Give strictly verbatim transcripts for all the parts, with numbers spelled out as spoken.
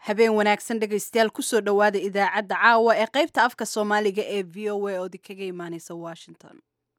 habeen wanaagsan dhegaystayaal kusoo dhowaada idaacadda caawa ee qaybta afka soomaaliga ee v o a oo kaga imaaneysa washington.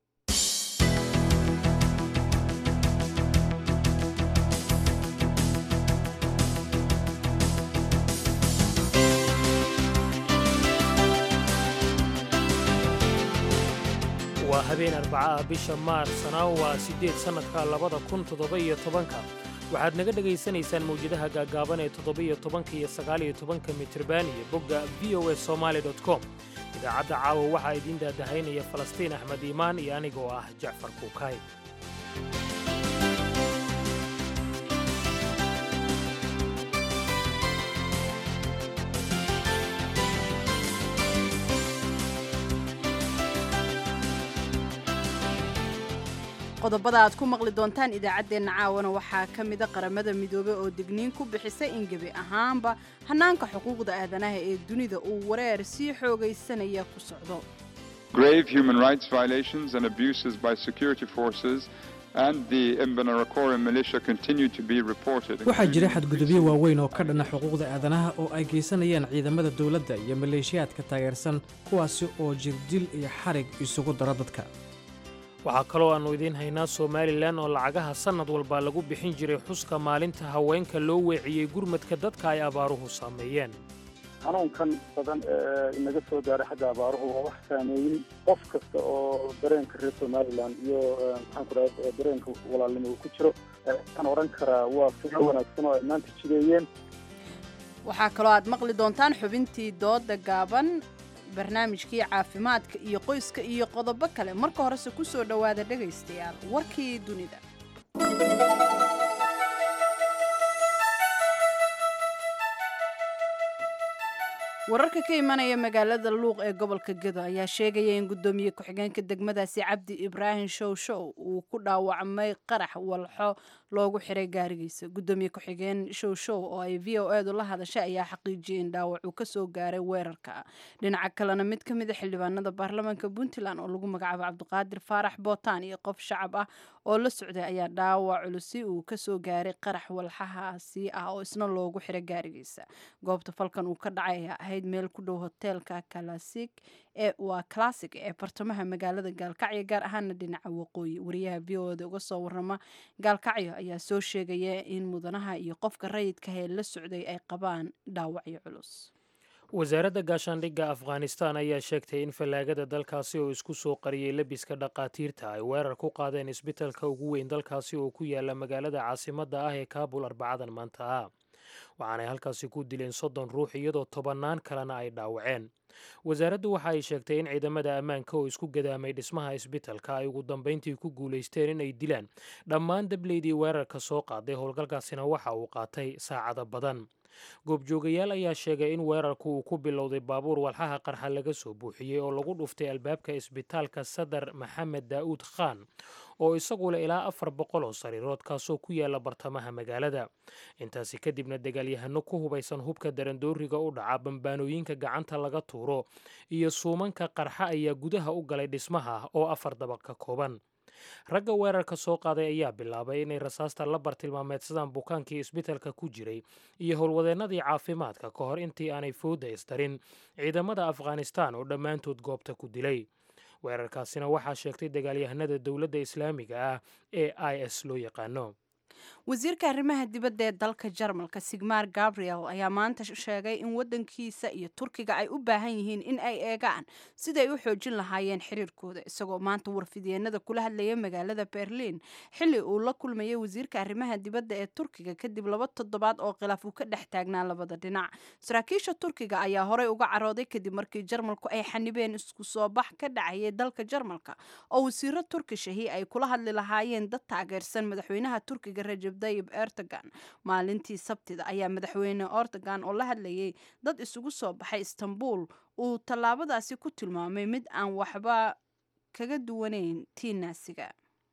waa habeen arbaca ah bisha maarsna waa siddeed sannadka labada kun toddoba-iyo tobanka waxaad naga dhegaysanaysaan mawjadaha gaagaaban ee toddoba-iyo tobanka iyo sagaal-iyo tobanka mitirban iyo bogga v o a somaali dot com idaacadda caawa waxaa idiin daadahaynaya falastiin axmed iimaan iyo anigoo ah jacfar kuukaay qodobada aad ku maqli doontaan idaacaddeenna caawana waxaa ka mida qaramada midoobey oo digniin ku bixisay in gebi ahaanba hannaanka xuquuqda aadanaha ee dunida uu wareer sii xoogaysanaya ku socdo. Grave human rights violations and abuses by security forces and the Imbonerakure militia continue to be reported. waxaa jira xadgudubyo waaweyn oo ka dhana xuquuqda aadanaha oo ay geysanayaan ciidamada dawladda iyo maleeshiyaadka taageersan kuwaasi oo jirdil iyo xarig isugu dara dadka. waxaa kaloo aannu idiin haynaa somalilan oo lacagaha sannad walba lagu bixin jiray xuska maalinta haweenka loo weeciyey gurmadka dadka ay abaaruhu saameeyeen. xanuunkan badan ee inaga soo gaaray xagga abaaruhu waa wax saameeyey qof kasta oo dareenka reer somalilan iyo maxaan ku dhahay dareenka walaalnimo uu ku jiro waxaan odhan karaa waa fiiro wanaagsan oo ay maanta jideeyeen. waxaa kaloo aad maqli doontaan xubintii dooda gaaban, barnaamijkii caafimaadka iyo qoyska iyo qodobo kale. marka horese ku soo dhowaada dhegaystayaal warkii dunida. wararka ka imanaya magaalada luuq ee gobolka gedo ayaa sheegaya in guddoomiye ku-xigeenka degmadaasi cabdi ibraahim showshow uu ku dhaawacmay qarax walxo loogu xiray gaarigiisa. guddoomiye ku-xigeen showshow oo ay v o edu la hadashay ayaa xaqiijiyey in dhaawac uu ka soo gaaray weerarka. dhinaca kalena mid ka mid a xildhibaanada baarlamaanka puntland oo lagu magacaabo cabdiqaadir faarax bootaan iyo qof shacab ah oo la socday ayaa dhaawac culusi uu ka soo gaaray qarax walxahaasi ah oo isna loogu xiray gaarigiisa. goobta falkan uu ka dhacay ahayd meel ku dhow hoteelka classic ee waa classic ee bartamaha magaalada gaalkacyo gaar ahaana dhinaca waqooyi. wariyaha v o da uga soo warama gaalkacyo ayaa soo sheegaya in mudanaha iyo qofka rayidka ee la socday ay qabaan dhaawacyo culus. wasaaradda gaashaandhigga afghanistan ayaa sheegtay in fallaagada dalkaasi oo isku soo qariyey lebiska dhaqaatiirta ay weerar ku qaadeen isbitalka ugu weyn dalkaasi oo ku yaala magaalada caasimadda ah ee kaabul arbacadan maanta ah. waxaanay halkaasi ku dileen soddon ruux iyadoo tobannaan kalena ay dhaawaceen. wasaaraddu waxa ay sheegtay in ciidamada ammaanka oo isku gadaamay dhismaha isbitalka ay ugu dambayntii ku guulaysteen inay dilaan dhammaan dableydii weerarka soo qaaday. howlgalkaasina waxa uu qaatay saacado badan. goobjoogayaal ayaa sheegay in weerarku uu ku bilowday baabuur walxaha qarxa laga soo buuxiyey oo lagu dhuftay albaabka isbitaalka sadar maxamed daa'uud khaan oo isagu leh ilaa afar boqol oo sariirood kaasoo ku yaala bartamaha magaalada. intaasi kadibna dagaalyahano ku hubaysan hubka darandooriga u dhaca bambaanooyinka gacanta laga tuuro iyo suumanka qarxa ayaa gudaha u galay dhismaha oo afar dabaq ka kooban. ragga weerarka soo qaaday ayaa bilaabay inay rasaasta la bartilmaameedsadaan bukaankii isbitalka ku jiray iyo howlwadeennadii caafimaadka ka hor intii aanay fooda isdarin ciidamada afghanistan oo dhammaantood goobta ku dilay. weerarkaasina waxaa sheegtay dagaalyahanada dowladda islaamiga ah ee i s loo yaqaano. wasiirka arrimaha dibadda ee dalka jarmalka sigmar gabriel ayaa maanta sheegay in waddankiisa iyo turkiga ay u baahan yihiin in ay eegaan siday u xoojin lahaayeen xiriirkooda, isagoo maanta warfidyeenada kula hadlaya magaalada berliin xilli uu la kulmayay wasiirka arrimaha dibadda ee turkiga kadib laba toddobaad oo khilaaf uu ka dhex taagnaa labada dhinac. saraakiisha turkiga ayaa horey uga carooday kadib markii jarmalku ay xanibeen isku soo bax ka dhacayay dalka jarmalka oo wasiiro turkishahi ay kula hadli lahaayeen dad taageersan madaxweynaha turkiga rajab tayyib erdogan. maalintii sabtida ayaa madaxweyne erdogan oo la hadlayay dad isugu soo baxay istanbul uu tallaabadaasi ku tilmaamay mid aan waxba kaga duwanayn tii naasiga.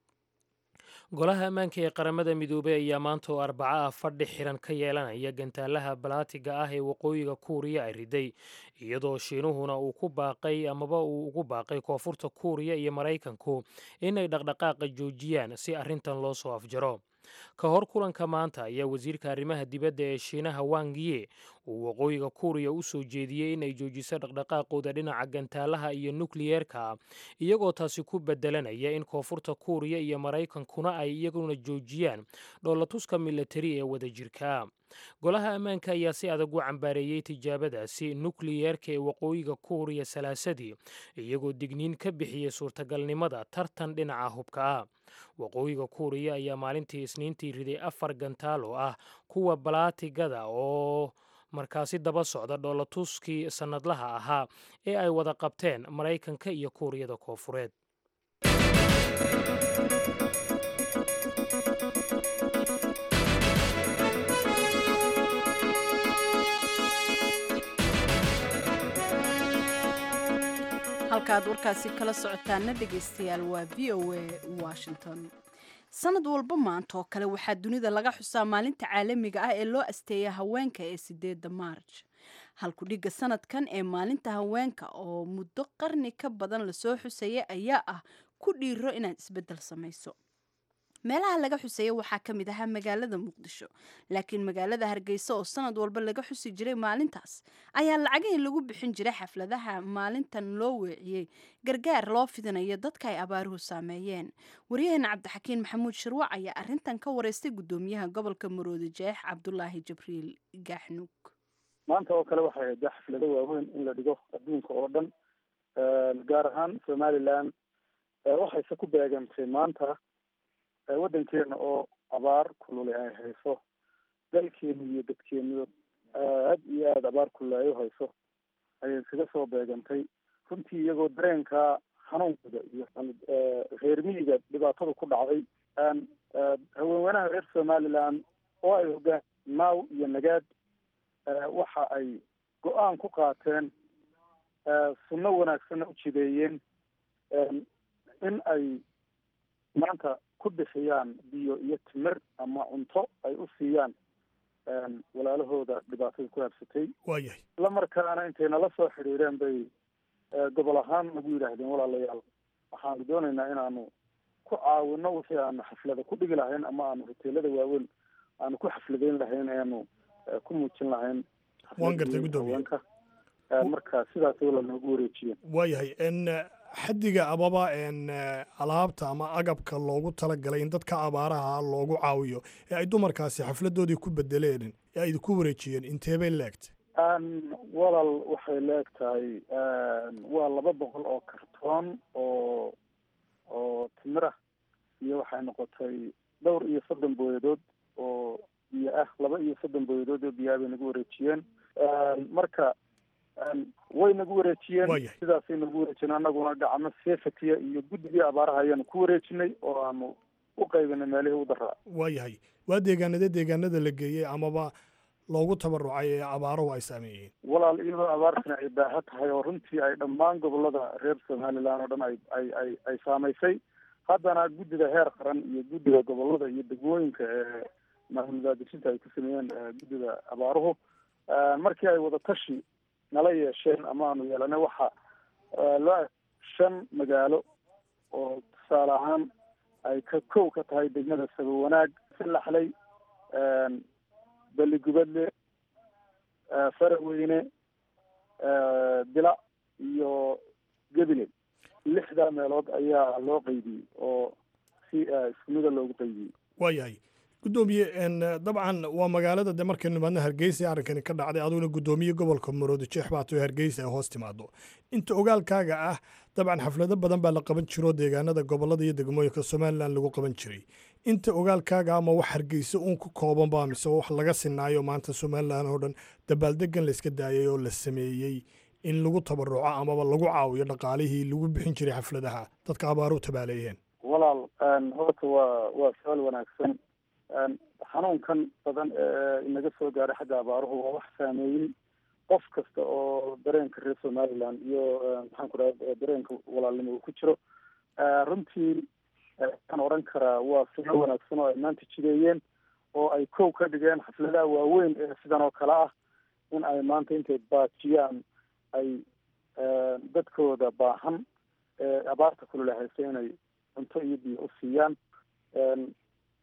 golaha ammaanka ee qaramada midoobey ayaa maanta oo arbaca ah fadhi xiran ka yeelanaya gantaalaha balaatiga ah ee waqooyiga kuuriya ay riday, iyadoo shiinuhuna uu ku baaqay amaba uu ugu baaqay koonfurta kuuriya iyo maraykanku inay dhaqdhaqaaqa joojiyaan si arrintan loo soo afjaro. ka hor kulanka maanta ayaa wasiirka arrimaha dibadda ee shiinaha wang ye uu waqooyiga kuuriya u soo jeediyey inay joojiso dhaqdhaqaaqooda dhinaca gantaalaha iyo nukliyeerka iyagoo taasi ku bedelanaya in koonfurta kuuriya iyo maraykankuna ay iyaguna joojiyaan dhoolatuska milatari ee wadajirka golaha ammaanka ayaa si adag u cambaareeyey tijaabadaasi nukliyeerka ee waqooyiga kuuriya salaasadii iyagoo digniin ka bixiyey suurtagalnimada tartan dhinaca hubka ah waqooyiga kuuriya ayaa maalintii isniintii riday afar gantaal oo ah kuwa balaatigada oo markaasi daba socda dhoolatuskii sannadlaha ahaa ee ay wada qabteen maraykanka iyo kuuriyada koonfureed halkaad warkaasi kala socotaana dhegaystayaal waa v o a washington sanad walba maanta oo kale waxaa dunida laga xusaa maalinta caalamiga ah ee loo asteeya haweenka ee sideedda maarj halkudhigga sanadkan ee maalinta haweenka oo muddo qarni ka badan lasoo xusaya ayaa ah ku dhiiro inaad isbeddel samayso meelaha laga xuseeya waxaa ka mid ahaa magaalada muqdisho laakiin magaalada hargeysa oo sanad walba laga xusi jiray maalintaas ayaa lacagihii lagu bixin jiray xafladaha maalintan loo weeciyey gargaar loo fidinayo dadka ay abaaruhu saameeyeen waryaheena cabdixakiin maxamuud shirwac ayaa arintan ka wareystay gudoomiyaha gobolka maroodi jeex cabdulaahi jibriil gaaxnuug maanta oo kale waxay ahayd xaflado waaweyn in la dhigo adduunka oo dhan gaar ahaan somalilan waxayse ku beegantay maanta waddankeena oo abaar kulule ay hayso dalkeenu iyo dadkeenu aad iyo aada abaar kulule ay u hayso ayay iskaga soo beegantay runtii iyagoo dareenka xanuunkooda iyo reer miyiga dhibaatada ku dhacday haweenweynaha reer somalilan oo ay hogaan naaw iyo nagaad waxa ay go-aan ku qaateen sunno wanaagsanna u jideeyeen in ay maanta ku bixiyaan biyo iyo timir ama cunto ay u siiyaan walaalahooda dhibaatada ku habsatay waayahay isla markaana intay nala soo xidhiireen bay gobol ahaan nagu yidhaahdeen walaalayaal waxaanu doonaynaa inaanu ku caawino wixii aanu xaflada ku dhigi lahayn ama aanu hoteelada waaweyn aanu ku xafladeyn lahayn eanu ku muujin lahayn waan gartay guddoomiye marka sidaas wala noogu wareejiyeen waayahay n xaddiga amaba n alaabta ama agabka loogu talagalay in dadka abaaraha loogu caawiyo ee ay dumarkaasi xafladoodii ku bedeleen ee ay ku wareejiyeen inteebay leegtay walal waxay leeg tahay waa laba boqol oo kartoon oo oo timira iyo waxay noqotay dhowr iyo soddon booyadood oo biyo ah laba iyo soddon booyadood oo biyaa bay nagu wareejiyeen marka way nagu wareejiyeen sidaasay nagu wareejiyeen annaguna gacmo seefatiya iyo guddigii abaaraha ayaanu ku wareejinay oo aanu u qaybinay meelihii u daraa waayahay waa deegaanada deegaanada la geeyey amaba loogu tabarucay ee abaaruhu ay saameeyeen walaal iyadoo abaartana ay baaha tahay oo runtii ay dhammaan gobolada reer somalilan oo dhan ay ay ay ay saamaysay haddana guddida heer qaran iyo guddiga gobolada iyo degmooyinka ee maamuldaadejinta ay ku sameeyeen guddida abaaruhu markii ay wada tashi nala yeesheen ama aanu yeelanay waxa loo shan magaalo oo tusaale ahaan ay ka kow ka tahay degmada sabo wanaag silaxlay baligubadle faraweyne dila iyo gebile lixdaa meelood ayaa loo qaybiyey oo si iskumida loogu qaybiyey waayahay guddoomiye dabcan waa magaalada de markaynu nimaadna hargeysa arrinkani ka dhacday aduguna guddoomiye gobolka maroodi jeex baato hargeysa ay hoos timaado inta ogaalkaaga ah dabcan xaflado badan baa la qaban jiro deegaanada gobolada iyo degmooyinka somalilan lagu qaban jiray inta ogaalkaaga ama wax hargeysa uun ku kooban baa mise wax laga sinaayo maanta somalilan oo dhan dabaaldegan la iska daayay oo la sameeyey in lagu tabaruco amaba lagu caawiyo dhaqaalihii lagu bixin jiray xafladaha dadka abaaru tabaaleeyeen walaal horta waa waa su-aal wanaagsan xanuunkan badan ee inaga soo gaaray xagga abaaruhu waa wax saameeyey qof kasta oo dareenka reer somalilan iyo maxaan ku dhaha dareenka walaalnimo uu ku jiro runtii waxaan odhan karaa waa sino wanaagsan oo ay maanta jideeyeen oo ay kow ka dhigeen xafladaha waaweyn ee sidan oo kale ah in ay maanta intay baajiyaan ay dadkooda baahan ee abaarta kulula haysa inay cunto iyo biyo u siiyaan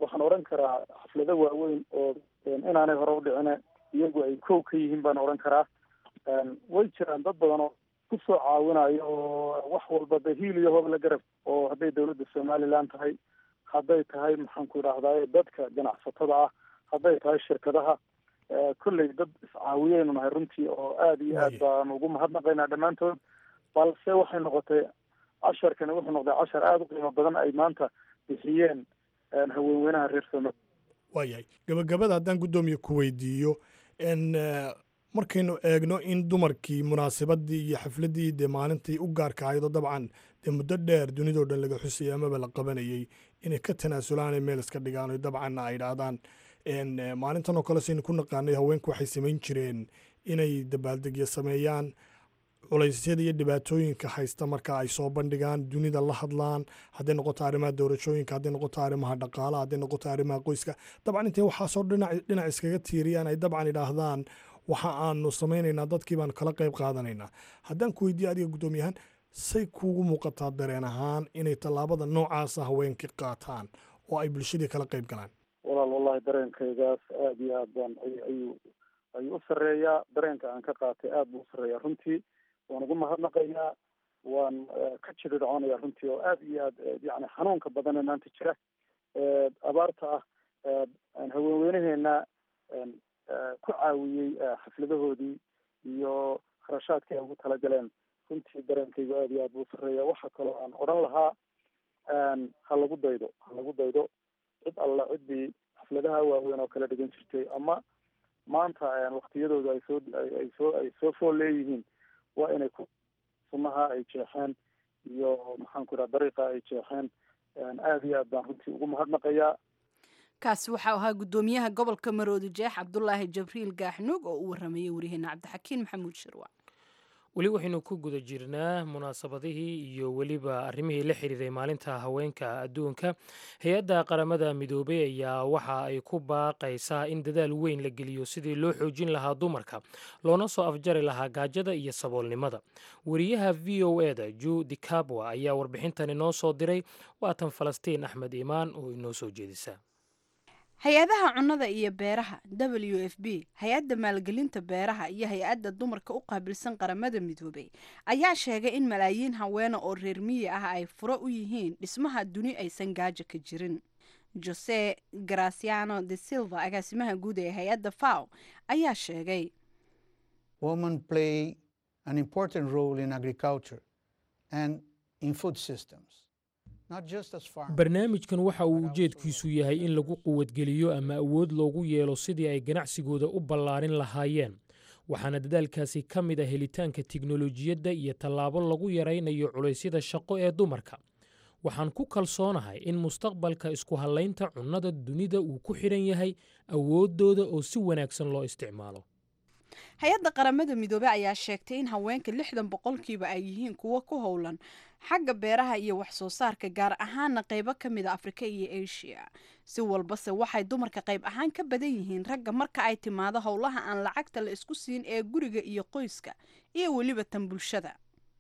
waxaan odhan karaa xaflado waaweyn oo inaanay hore u dhicine iyagu ay kow ka yihiin baan odhan karaa. way jiraan dad badan oo kusoo caawinayo oo wax walba de hiil iyo hoob la garab, oo hadday dawladda somaliland tahay, hadday tahay maxaan ku idhahdaa dadka ganacsatada ah, hadday tahay shirkadaha, kolley dad iscaawiyeynu nahay runtii oo aada iyo aad baan ugu mahadnaqaynaa dhammaantood. balse waxay noqotay casharkani wuxuu noqday cashar aada u qiimo badan ay maanta bixiyeen haweenweynaha reer Soomaaliya. waayahay gabagabada haddaan guddoomiye ku weydiiyo n markaynu eegno in dumarkii munaasabadii iyo xafladdii dee maalintii u gaarka ahaydoo dabcan dee muddo dheer dunidao dhan laga xusayay amaba la qabanayay inay ka tanaasulaanay meel iska dhigaan o dabcanna ay idhaahdaan maalintan oo kale saynu ku naqaanay haweenku waxay samayn jireen inay dabaaldegyo sameeyaan, culaysyada iyo dhibaatooyinka haysta marka ay soo bandhigaan, dunida la hadlaan, hadday noqoto arrimaha doorashooyinka, hadday noqoto arrimaha dhaqaalaha, hadday noqoto arrimaha qoyska. dabcan intay waxaasoo dhinac dhinac iskaga tiiriyaan ay dabcan idhaahdaan waxa aanu samaynaynaa, dadkii baanu kala qayb qaadanaynaa. haddaan ku weydiiye adiga guddoomiyahaan, say kuugu muuqataa dareen ahaan inay tallaabada noocaasa haweenkii qaataan oo ay bulshadii kala qayb galaan? walaal wallahi dareenkaygaas aada iyo aad baan ayuu ayuu u sarreeyaa. dareenka aan ka qaatay aada buu u sarreeyaa runtii. waan ugu mahadnaqaynaa, waan ka jiridcoonaya runtii oo aada iyo aad yani xanuunka badane maanta jira abaarta ah haweenweynaheena ku caawiyey xafladahoodii iyo kharashaadkii ay ugu talagaleen. runtii dareenkaygu aada iyo aad buu sarreeya. waxa kaloo aan odhan lahaa ha lagu daydo ha lagu daydo cid alla ciddii xafladaha waaweyn oo kala dhigan jirtay ama maanta waktiyadooda ay soo ay soo ay soo fool leeyihiin, waa inay ku sunaha ay jeexeen iyo maxaan ku idhaha dariiqa ay jeexeen. aada iyo aad baan runtii ugu mahadnaqayaa. kaasi waxaa ahaa guddoomiyaha gobolka Maroodi Jeex Cabdulaahi Jabriil Gaaxnuug oo u waramayay wariyaheena Cabdixakiin Maxamuud Shirwa. weli waxaynu ku guda jirnaa munaasabadihii iyo weliba arrimihii la xiriiray maalinta haweenka adduunka. hay-adda qaramada midoobay ayaa waxa ay ku baaqaysaa in dadaal weyn la geliyo sidii loo xoojin lahaa dumarka, loona soo afjari lahaa gaajada iyo saboolnimada. wariyaha v o e da ju dikabwa ayaa warbixintani noo soo diray. waatan Falastiin Axmed Iimaan oo inoo soo jeedisa. hay-adaha cunnada iyo beeraha W F P, hay-adda maalgelinta beeraha iyo hay-adda dumarka u qaabilsan qaramada midoobay ayaa sheegay in malaayiin haweena oo reer miyi ah ay furo u yihiin dhismaha duni aysan gaajo ka jirin. Jose Graciano de Silva, agaasimaha guud ee hay-adda F A O, ayaa sheegay Women play an important role in agriculture and in food systems. barnaamijkan waxa uu ujeedkiisu yahay in lagu quwadgeliyo ama awood loogu yeelo sidii ay ganacsigooda u ballaarin lahaayeen, waxaana dadaalkaasi ka mid ah helitaanka tiknolojiyadda iyo tallaabo lagu yaraynayo culaysyada shaqo ee dumarka. waxaan ku kalsoonahay in mustaqbalka isku hallaynta cunnada dunida uu ku xidhan yahay awooddooda oo si wanaagsan loo isticmaalo. hay-adda qaramada midoobey ayaa sheegtay in haweenka lixdan boqolkiiba ay yihiin kuwo ku howlan xagga beeraha iyo wax soo saarka, gaar ahaana qaybo ka mid a Afrika iyo Asia. si walbase waxay dumarka qayb ahaan ka badan yihiin ragga marka ay timaado howlaha aan lacagta la isku siin ee guriga iyo qoyska iyo weliba tan bulshada.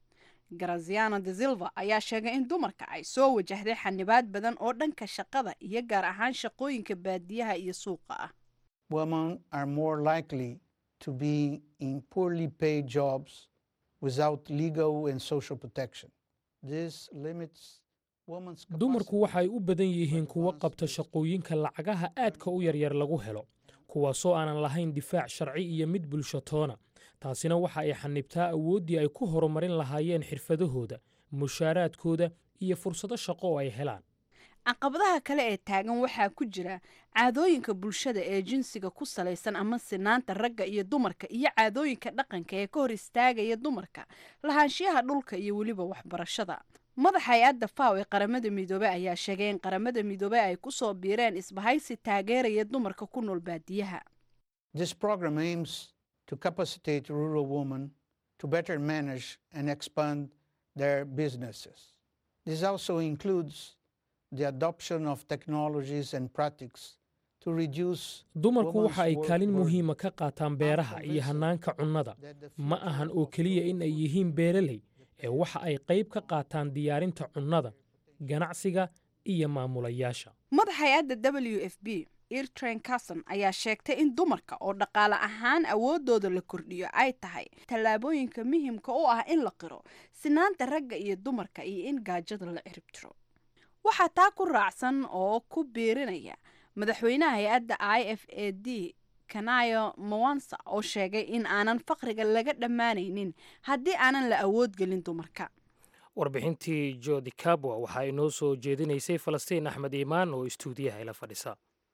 Graziano de Silva ayaa sheegay in dumarka ay soo wajahday xanibaad badan oo dhanka shaqada iyo gaar ahaan shaqooyinka baadiyaha iyo suuqa ah. Women are more likely to be in poorly paid jobs without legal and social protection. This limits women's capacity. dumarku waxay u badan yihiin kuwa qabta shaqooyinka lacagaha aadka u yaryar lagu helo, kuwaasoo aanan lahayn difaac sharci iyo mid bulsho toona. taasina waxa ay xanibtaa awooddii ay ku horumarin lahaayeen xirfadahooda, mushaaraadkooda iyo fursado shaqo oo ay helaan. caqabadaha kale ee taagan waxaa ku jira caadooyinka bulshada ee jinsiga ku salaysan ama sinaanta ragga iyo dumarka, iyo caadooyinka dhaqanka ee ka hor istaagaya dumarka lahaanshiyaha dhulka iyo weliba waxbarashada. madaxa hay-adda F A O ee qaramada midoobey ayaa sheegay in qaramada midoobey ay ku soo biireen isbahaysi taageeraya dumarka ku nool baadiyaha. This program aims to capacitate rural women to better manage and expand their businesses. This also includes the adoption of technologies and practices to reduce dumarku waxa ay kaalin muhiima ka qaataan beeraha iyo hanaanka cunnada. ma ahan oo keliya in ay yihiin beeraley, ee waxa ay qayb ka qaataan diyaarinta cunnada, ganacsiga iyo maamulayaasha. madaxa hay-adda w f b Irtrain Carson ayaa sheegtay in dumarka oo dhaqaale ahaan awoodooda la kordhiyo ay tahay tallaabooyinka muhiimka u ah in la qiro sinaanta ragga iyo dumarka iyo in gaajada la cirib tiro. waxaa taa ku raacsan oo ku biirinaya madaxweynaha hay-adda i f a d Kanayo Mwanza oo sheegay in aanan faqriga laga dhammaanaynin haddii aanan la awood gelin dumarka. warbixintii Jodi Kabwa waxaa inoo soo jeedinaysay Falastiin Axmed Iimaan oo istuudiyaha ila fadhisa.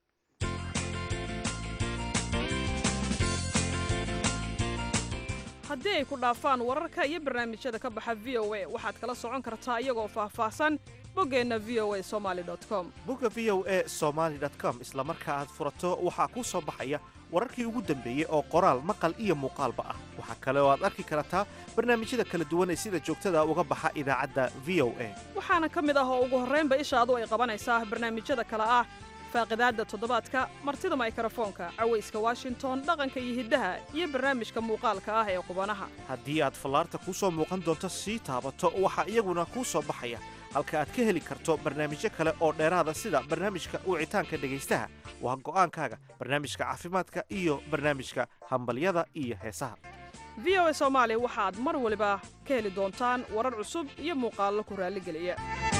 haddii ay ku dhaafaan wararka iyo barnaamijyada ka baxa v o a waxaad kala socon kartaa iyagoo faahfaahsan boggeenna v o a somali dot com. bogga v o a somali dot com isla marka aad furato waxaa kuu soo baxaya wararkii ugu dambeeyey oo qoraal maqal iyo muuqaalba ah. waxaa kale oo aad arki kartaa barnaamijyada kala duwan ee sida joogtada uga baxa idaacadda v o a. waxaana ka mid ah oo ugu horraynba ishaadu ay qabanaysaa barnaamijyada kale ah faaqidaadda toddobaadka, martida mikrofoonka, cawayska Washington, dhaqanka iyo hiddaha, iyo barnaamijka muuqaalka ah ee qubanaha. haddii aad fallaarta kuu soo muuqan doonto sii taabato waxaa iyaguna kuu soo baxaya halka aad ka heli karto barnaamijyo kale oo dheeraada sida barnaamijka wicitaanka dhegaystaha waa go'aankaaga, barnaamijka caafimaadka iyo barnaamijka hambalyada iyo heesaha. v o a Soomaali waxaad mar waliba ka heli doontaan warar cusub iyo muuqaallo ku raaligeliya.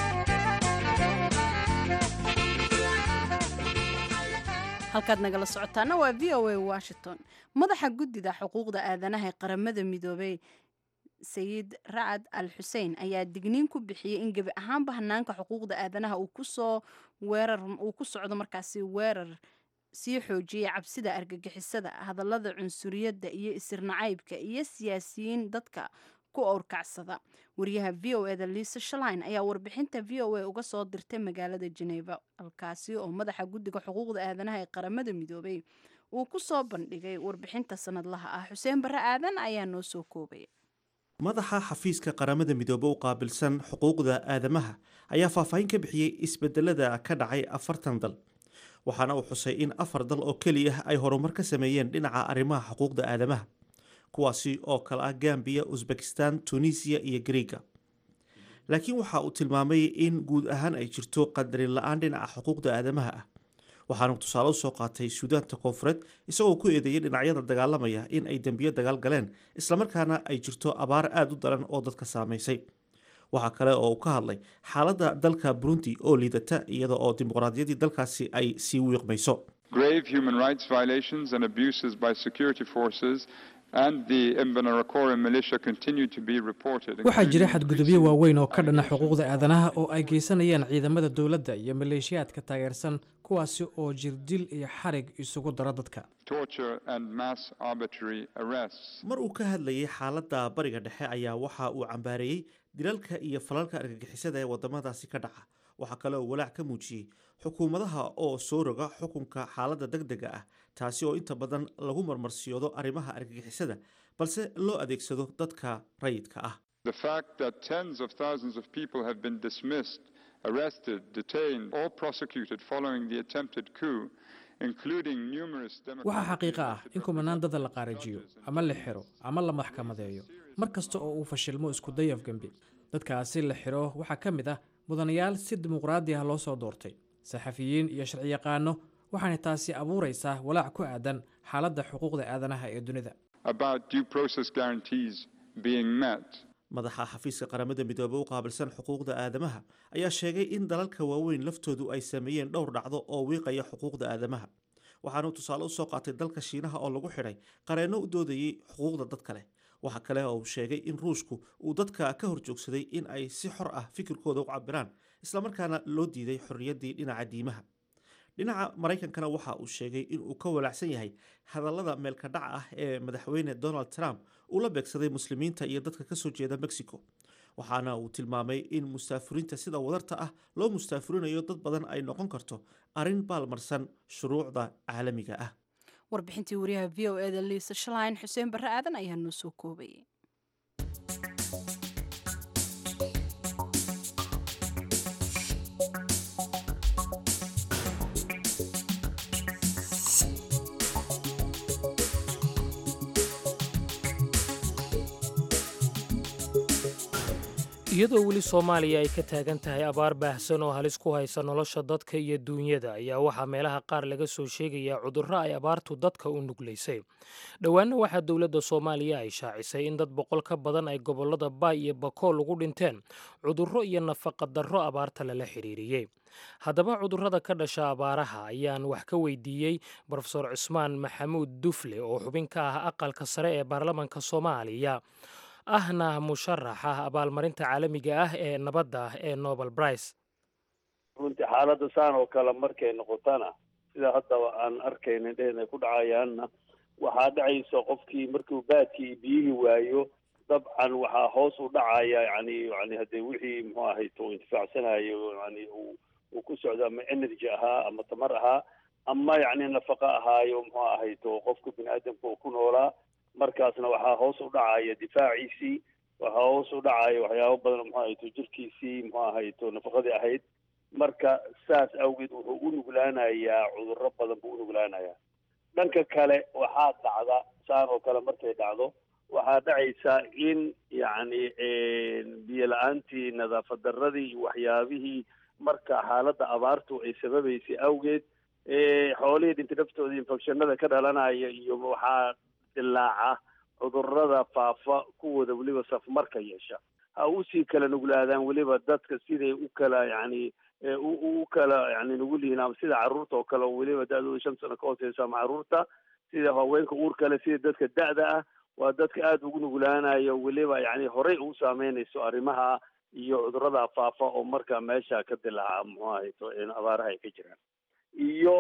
halkaad nagala socotaana waa v o a Washington. madaxa guddida xuquuqda aadanaha ee qaramada midoobay sayid racad al xuseen ayaa digniin ku bixiyey in gebi ahaanba hanaanka xuquuqda aadanaha uu kusoo weerar uu ku socdo markaasi weerar sii xoojiyay cabsida argagixisada, hadallada cunsuriyadda iyo isirnacaybka iyo siyaasiyiin dadka ku awrkacsada. wariyaha v o eda Lisa Schlein ayaa warbixinta v o a uga soo dirtay magaalada Geneva, halkaasi oo madaxa guddiga xuquuqda aadanaha ee qaramada midoobay uu ku soo bandhigay warbixinta sanadlaha ah. Xuseen Barre Aadan ayaa noo soo koobay. madaxa xafiiska qaramada midoobe u qaabilsan xuquuqda aadamaha ayaa faahfaahin ka bixiyey isbedelada ka dhacay afartan dal, waxaana uu xusay in afar dal oo keliya ay horumar ka sameeyeen dhinaca arrimaha xuquuqda aadamaha, kuwaasi oo kale ah Gambia, Uzbekistan, Tunisia iyo Greega. laakiin waxa uu tilmaamay in guud ahaan ay jirto qadarin la-aan dhinaca xuquuqda aadamaha ah. waxaanu tusaale u soo qaatay Suudaanta Koonfureed isagoo ku eedeeyay dhinacyada dagaalamaya in ay dembiyo dagaal galeen islamarkaana ay jirto abaar aad u daran oo dadka saamaysay. waxaa kale oo uu ka hadlay xaaladda dalka Burundi oo liidata iyada oo dimuqraadiyaddii dalkaasi ay sii wiiqmayso. Grave human rights violations and abuses by security forces and the Imbonerakure militia continue to be reported. waxaa jira xadgudubyo waaweyn oo ka dhana xuquuqda aadanaha oo ay geysanayaan ciidamada dowladda iyo maleeshiyaadka taageersan, kuwaasi oo jirdil iyo xarig isugu dara dadka. Torture and mass arbitrary arrests. mar uu ka hadlayay xaaladda bariga dhexe ayaa waxa uu cambaareeyey dilalka iyo falalka argagixisada ee wadamadaasi ka dhaca. waxaa kale oo walaac ka muujiyey xukuumadaha oo soo roga xukunka xaaladda degdega ah, taasi oo inta badan lagu marmarsiyoodo arrimaha argagixisada balse loo adeegsado dadka rayidka ah. The fact that tens of thousands of people have been dismissed, arrested, detained or prosecuted following the attempted coup, including numerous waxaa xaqiiqo ah in kumanaan dada la qaarajiyo ama la xiro ama la maxkamadeeyo mar kasta oo uu fashilmo isku day afgembi. dadkaasi la xiro waxaa ka mid ah mudanayaal si dimuqraadi ah loo soo doortay, saxafiyiin iyo sharciyaqaano, waxaana taasi abuuraysaa walaac ku aadan xaaladda xuquuqda aadanaha ee dunida. about due process guarantees being met. madaxa xafiiska qaramada midoobe u qaabilsan xuquuqda aadamaha ayaa sheegay in dalalka waaweyn laftoodu ay sameeyeen dhowr dhacdo oo wiiqaya xuquuqda aadamaha. waxaanu tusaale u soo qaatay dalka Shiinaha oo lagu xidhay qareenno u doodayay xuquuqda dadka leh. waxa kale oo uu sheegay in Ruushku uu dadka ka horjoogsaday in ay si xor ah fikirkooda u cabiraan, islamarkaana loo diiday xorriyaddii dhinaca diimaha. dhinaca Maraykankana waxa uu sheegay in uu ka walaacsan yahay hadallada meelka dhaca ah ee madaxweyne Donald Trump uu la beegsaday muslimiinta iyo dadka ka soo jeeda Mexico. waxaana uu tilmaamay in mustaafuriinta sida wadarta ah loo mustaafurinayo dad badan ay noqon karto arrin baalmarsan shuruucda caalamiga ah. warbixintii wariyaha v o eda Lisa Schlein. Xuseen Barre Aadan ayaa noo soo koobay. iyadoo weli soomaaliya ay ka taagan tahay abaar baahsan oo halis ku haysa nolosha dadka iyo duunyada ayaa waxaa meelaha qaar laga soo sheegayaa cudurro ay abaartu dadka u nuglaysay dhowaanna waxaa dowladda soomaaliya ay shaacisay in dad boqol ka badan ay gobollada baay iyo bakool ugu dhinteen cudurro iyo nafaqa darro abaarta lala xiriiriyey haddaba cudurrada ka dhasha abaaraha ayaan wax ka weydiiyey brofesor cismaan maxamuud dufle oo xubin ka ah aqalka sare ee baarlamanka soomaaliya ahna musharaxa abaalmarinta caalamiga ah ee nabadda ee nobel brice runtii xaaladda saan oo kale markay noqotana sida haddaba aan arkayna dheen ay ku dhacayaanna waxaa dhacaysa qofkii markuu baadkii biyihii waayo dabcan waxaa hoos u dhacaya yani yani haddee wixii muxuu ahayto intifaacsanayo yani uu uu ku socdo ama energy ahaa ama tamar ahaa ama yani nafaqa ahaayo muxuu ahayto qofka bini aadamka uu ku noolaa markaasna waxaa hoos u dhacaya difaaciisii waxaa hoos u dhacaya waxyaabo badan muxuu ahayto jirkiisii muxuu ahayto nafaqadii ahayd marka saas awgeed wuxuu u nuglaanayaa cudurro badan buu u nuglaanayaa dhanka kale waxaa dhacda saan oo kale markay dhacdo waxaa dhacaysa in yacni biyo la-aantii nadaafad darradii iyo waxyaabihii marka xaaladda abaartu ay sababaysay awgeed xoolihii dhinta naftooda infectionada ka dhalanaya iyo waxaa dilaaca cudurrada faafa kuwooda weliba safmarka yeesha ha usii kala nuglaadaan weliba dadka siday u kala yani u kala yani nugul yihiin ama sida carruurta oo kale oo weliba da-dooda shan sano ka hooseysa ama carruurta sida haweenka uur kale sida dadka da-da ah waa dadka aada ugu nuglaanayo weliba yani horey ugu saameynayso arrimaha iyo cudurrada faafa oo markaa meesha ka dilaaca muxuu ahayto abaaraha ay ka jiraan iyo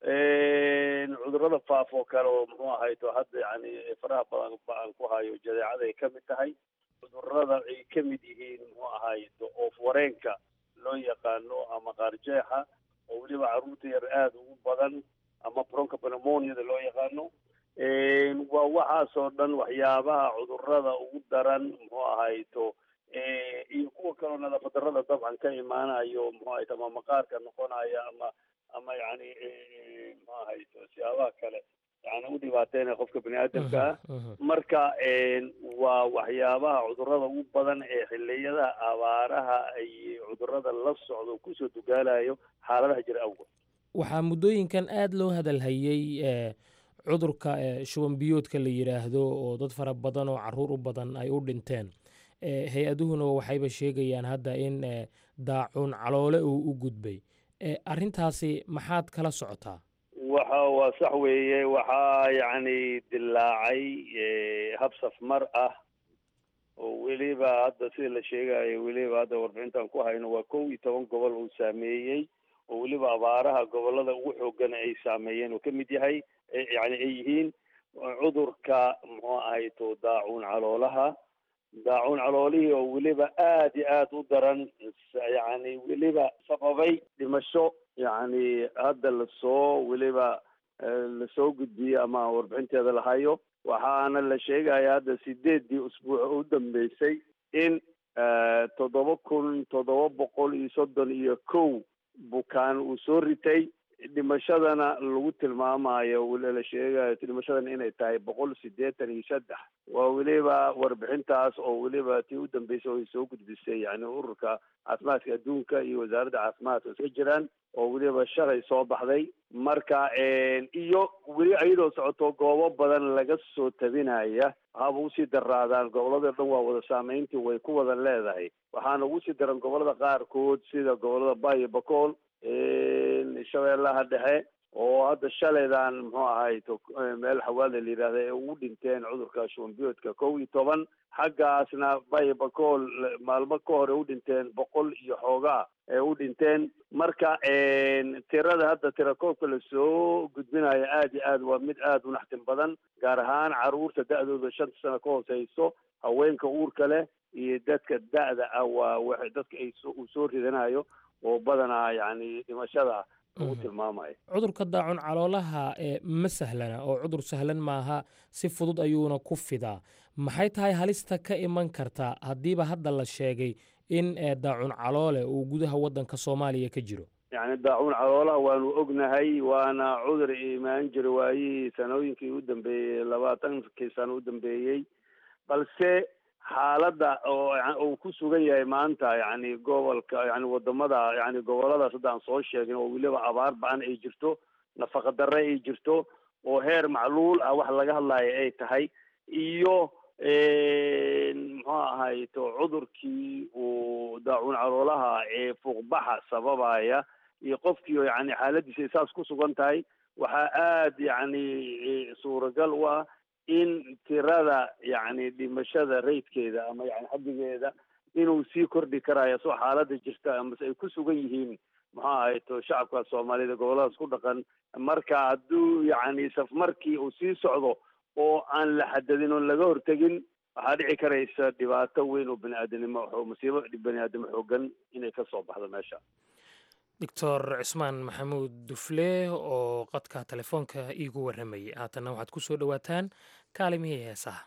cudurrada faafa oo kale oo muxuu ahayto hadda yani faraha badan baan ku hayo jadeecada ay ka mid tahay cudurrada ay ka mid yihiin muxuu ahayto oof wareenka loo yaqaano ama qaarjeexa oo weliba carruurta yar aada ugu badan ama bronka pneumoniada loo yaqaano waa waxaasoo dhan waxyaabaha cudurrada ugu daran muxuu ahayto iyo kuwa kaleo nadaafad darrada dabcan ka imaanayo muxuu ahayto ama maqaarka noqonaya ama ama yani muxuu ahayto siyaabaha kale yani u dhibaateynaya qofka bini aadamka ah marka waa waxyaabaha cudurrada ugu badan ee xiliyada abaaraha ay cudurrada la socdo kusoo dugaalayo xaaladaha jira awgood waxaa muddooyinkan aada loo hadalhayey cudurka shuban biyoodka la yidhaahdo oo dad fara badan oo carruur u badan ay u dhinteen hay-aduhuna waxayba sheegayaan hadda in daacuun caloole uu u gudbay arrintaasi maxaad kala socotaa waxa waa sax weeye waxaa yacni dilaacay hab safmar ah oo weliba hadda sida la sheegayo weliba hadda warbixintan ku hayno waa kow iyo toban gobol uu saameeyey oo weliba abaaraha gobollada ugu xoogana ay saameeyeen oo ka mid yahay yani ay yihiin cudurka muxuu ahayto daacuun caloolaha daacuun caloolihii oo weliba aada iyo aada u daran yani weliba sababay dhimasho yani hadda lasoo weliba lasoo gudbiyey ama warbixinteeda lahayo waxaana la sheegaya hadda sideedii usbuuc u dambeysay in toddoba kun toddoba boqol iyo soddon iyo kow bukaan uu soo ritay dhimashadana lagu tilmaamayo la sheegayo dhimashadana inay tahay boqol siddeetan iyo saddex waa weliba warbixintaas oo weliba tii u dambeysay oo ay soo gudbisay yani ururka caafimaadka adduunka iyo wasaaradda caafimaadka iska jiraan oo weliba shalay soo baxday marka iyo weli iyadoo socoto goobo badan laga soo tabinaya haba usii daraadaan gobolada dhan waa wada saameyntii way ku wada leedahay waxaana ugu sii daran gobolada qaarkood sida gobolada baay iyo bakool shabeellaha dhexe oo hadda shalaydan muxuu ahayto meel xawaada la yidhahda ee ugu dhinteen cudurka shuban biyoodka kow iyo toban xaggaasna bay bakool maalmo ka hor ee u dhinteen boqol iyo xoogaa ee u dhinteen marka tirada hadda tirakoobka lasoo gudbinayo aada iyo aad waa mid aada u naxtin badan gaar ahaan carruurta da-dooda shanta sano ka hooseyso haweenka uurka leh iyo dadka da-da ah waa wa dadka ay uu soo ridanayo oo badanaa yani dhimashada ugu tilmaamayo cudurka daacun caloolaha ee ma sahlana oo cudur sahlan maaha si fudud ayuuna ku fidaa maxay tahay halista ka iman karta haddiiba hadda la sheegay in daacun caloole uu gudaha waddanka soomaaliya ka jiro yani daacun caloolaha waanu ognahay waana cudur imaan jira waayihii sanooyinkii u dambeeyey labaatankii sano u dambeeyey balse xaaladda oo uu ku sugan yahay maanta yani gobolka yani wadamada yani goboladaas hadda aan soo sheegin oo weliba abaar ba-an ay jirto nafaqa darre ay jirto oo heer macluul ah wax laga hadlayo ay tahay iyo muxuu ahay to cudurkii uu daacuun caloolaha ee fuuqbaxa sababaya iyo qofkii yani xaaladiisa saas ku sugan tahay waxaa aada yani suuragal u ah in tirada yani dhimashada raydkeeda ama yani xaddigeeda inuu sii kordhi karayo soo xaalada jirta amase ay ku sugan yihiin maxaa ahay to shacabka soomaalida goboladaas ku dhaqan marka hadduu yani safmarkii uu sii socdo oo aan la xadadin oon laga hortegin waxaa dhici karaysa dhibaato weyn oo bani-aadanimo masiibo bani-aadamo xoogan inay ka soo baxdo meesha doctor cismaan maxamuud dufle oo qadka telefoonka iigu warramayay haatanna waxaad ku soo dhowaataan kaalimihii heesaha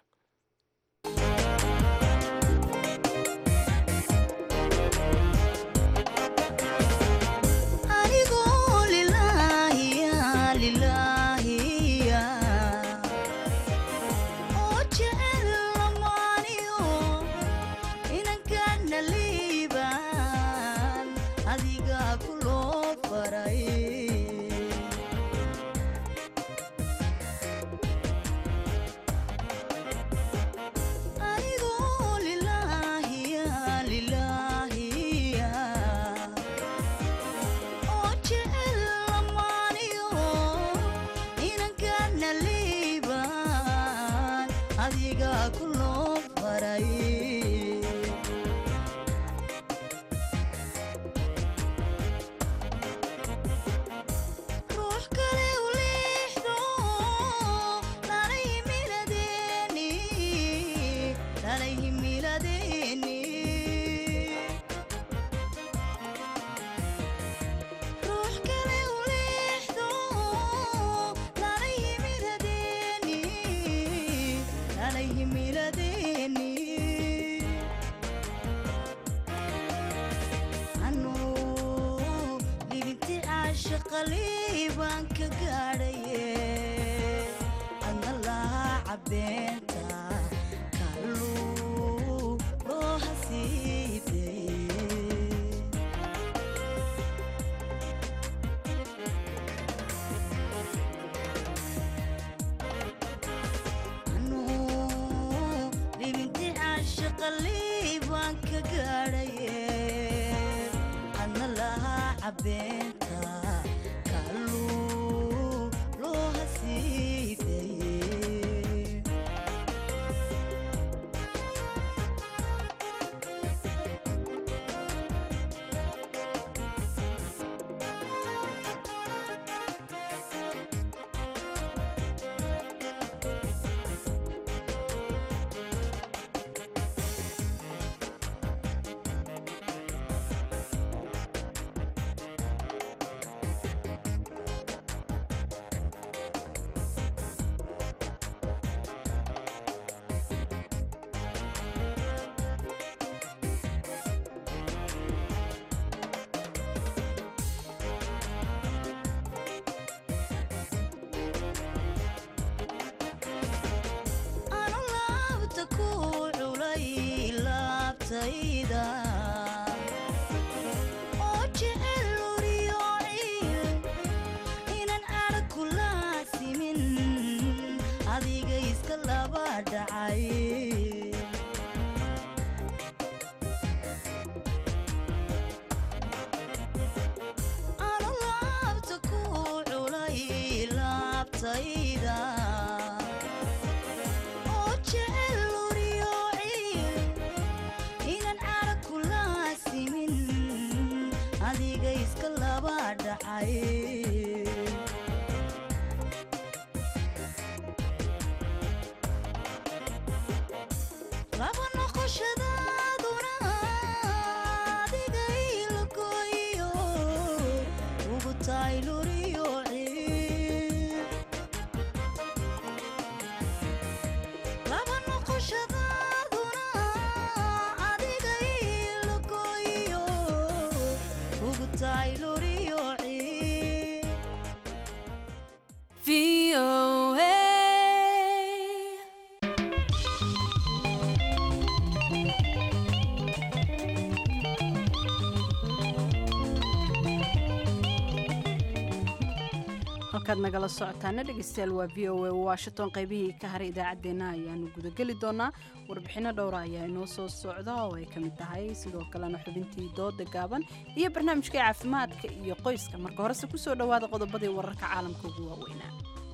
halkaad nagala socotaana dhegeystayaal waa v o a washington qaybihii ka haray idaacaddeenna ayaanu gudageli doonaa warbixinno dhowra ayaa inoo soo socda oo ay ka mid tahay sidoo kalena xubintii dooda gaaban iyo barnaamijkai caafimaadka iyo qoyska marka horese kusoo dhowaada qodobadii wararka caalamka ugu waaweynaa.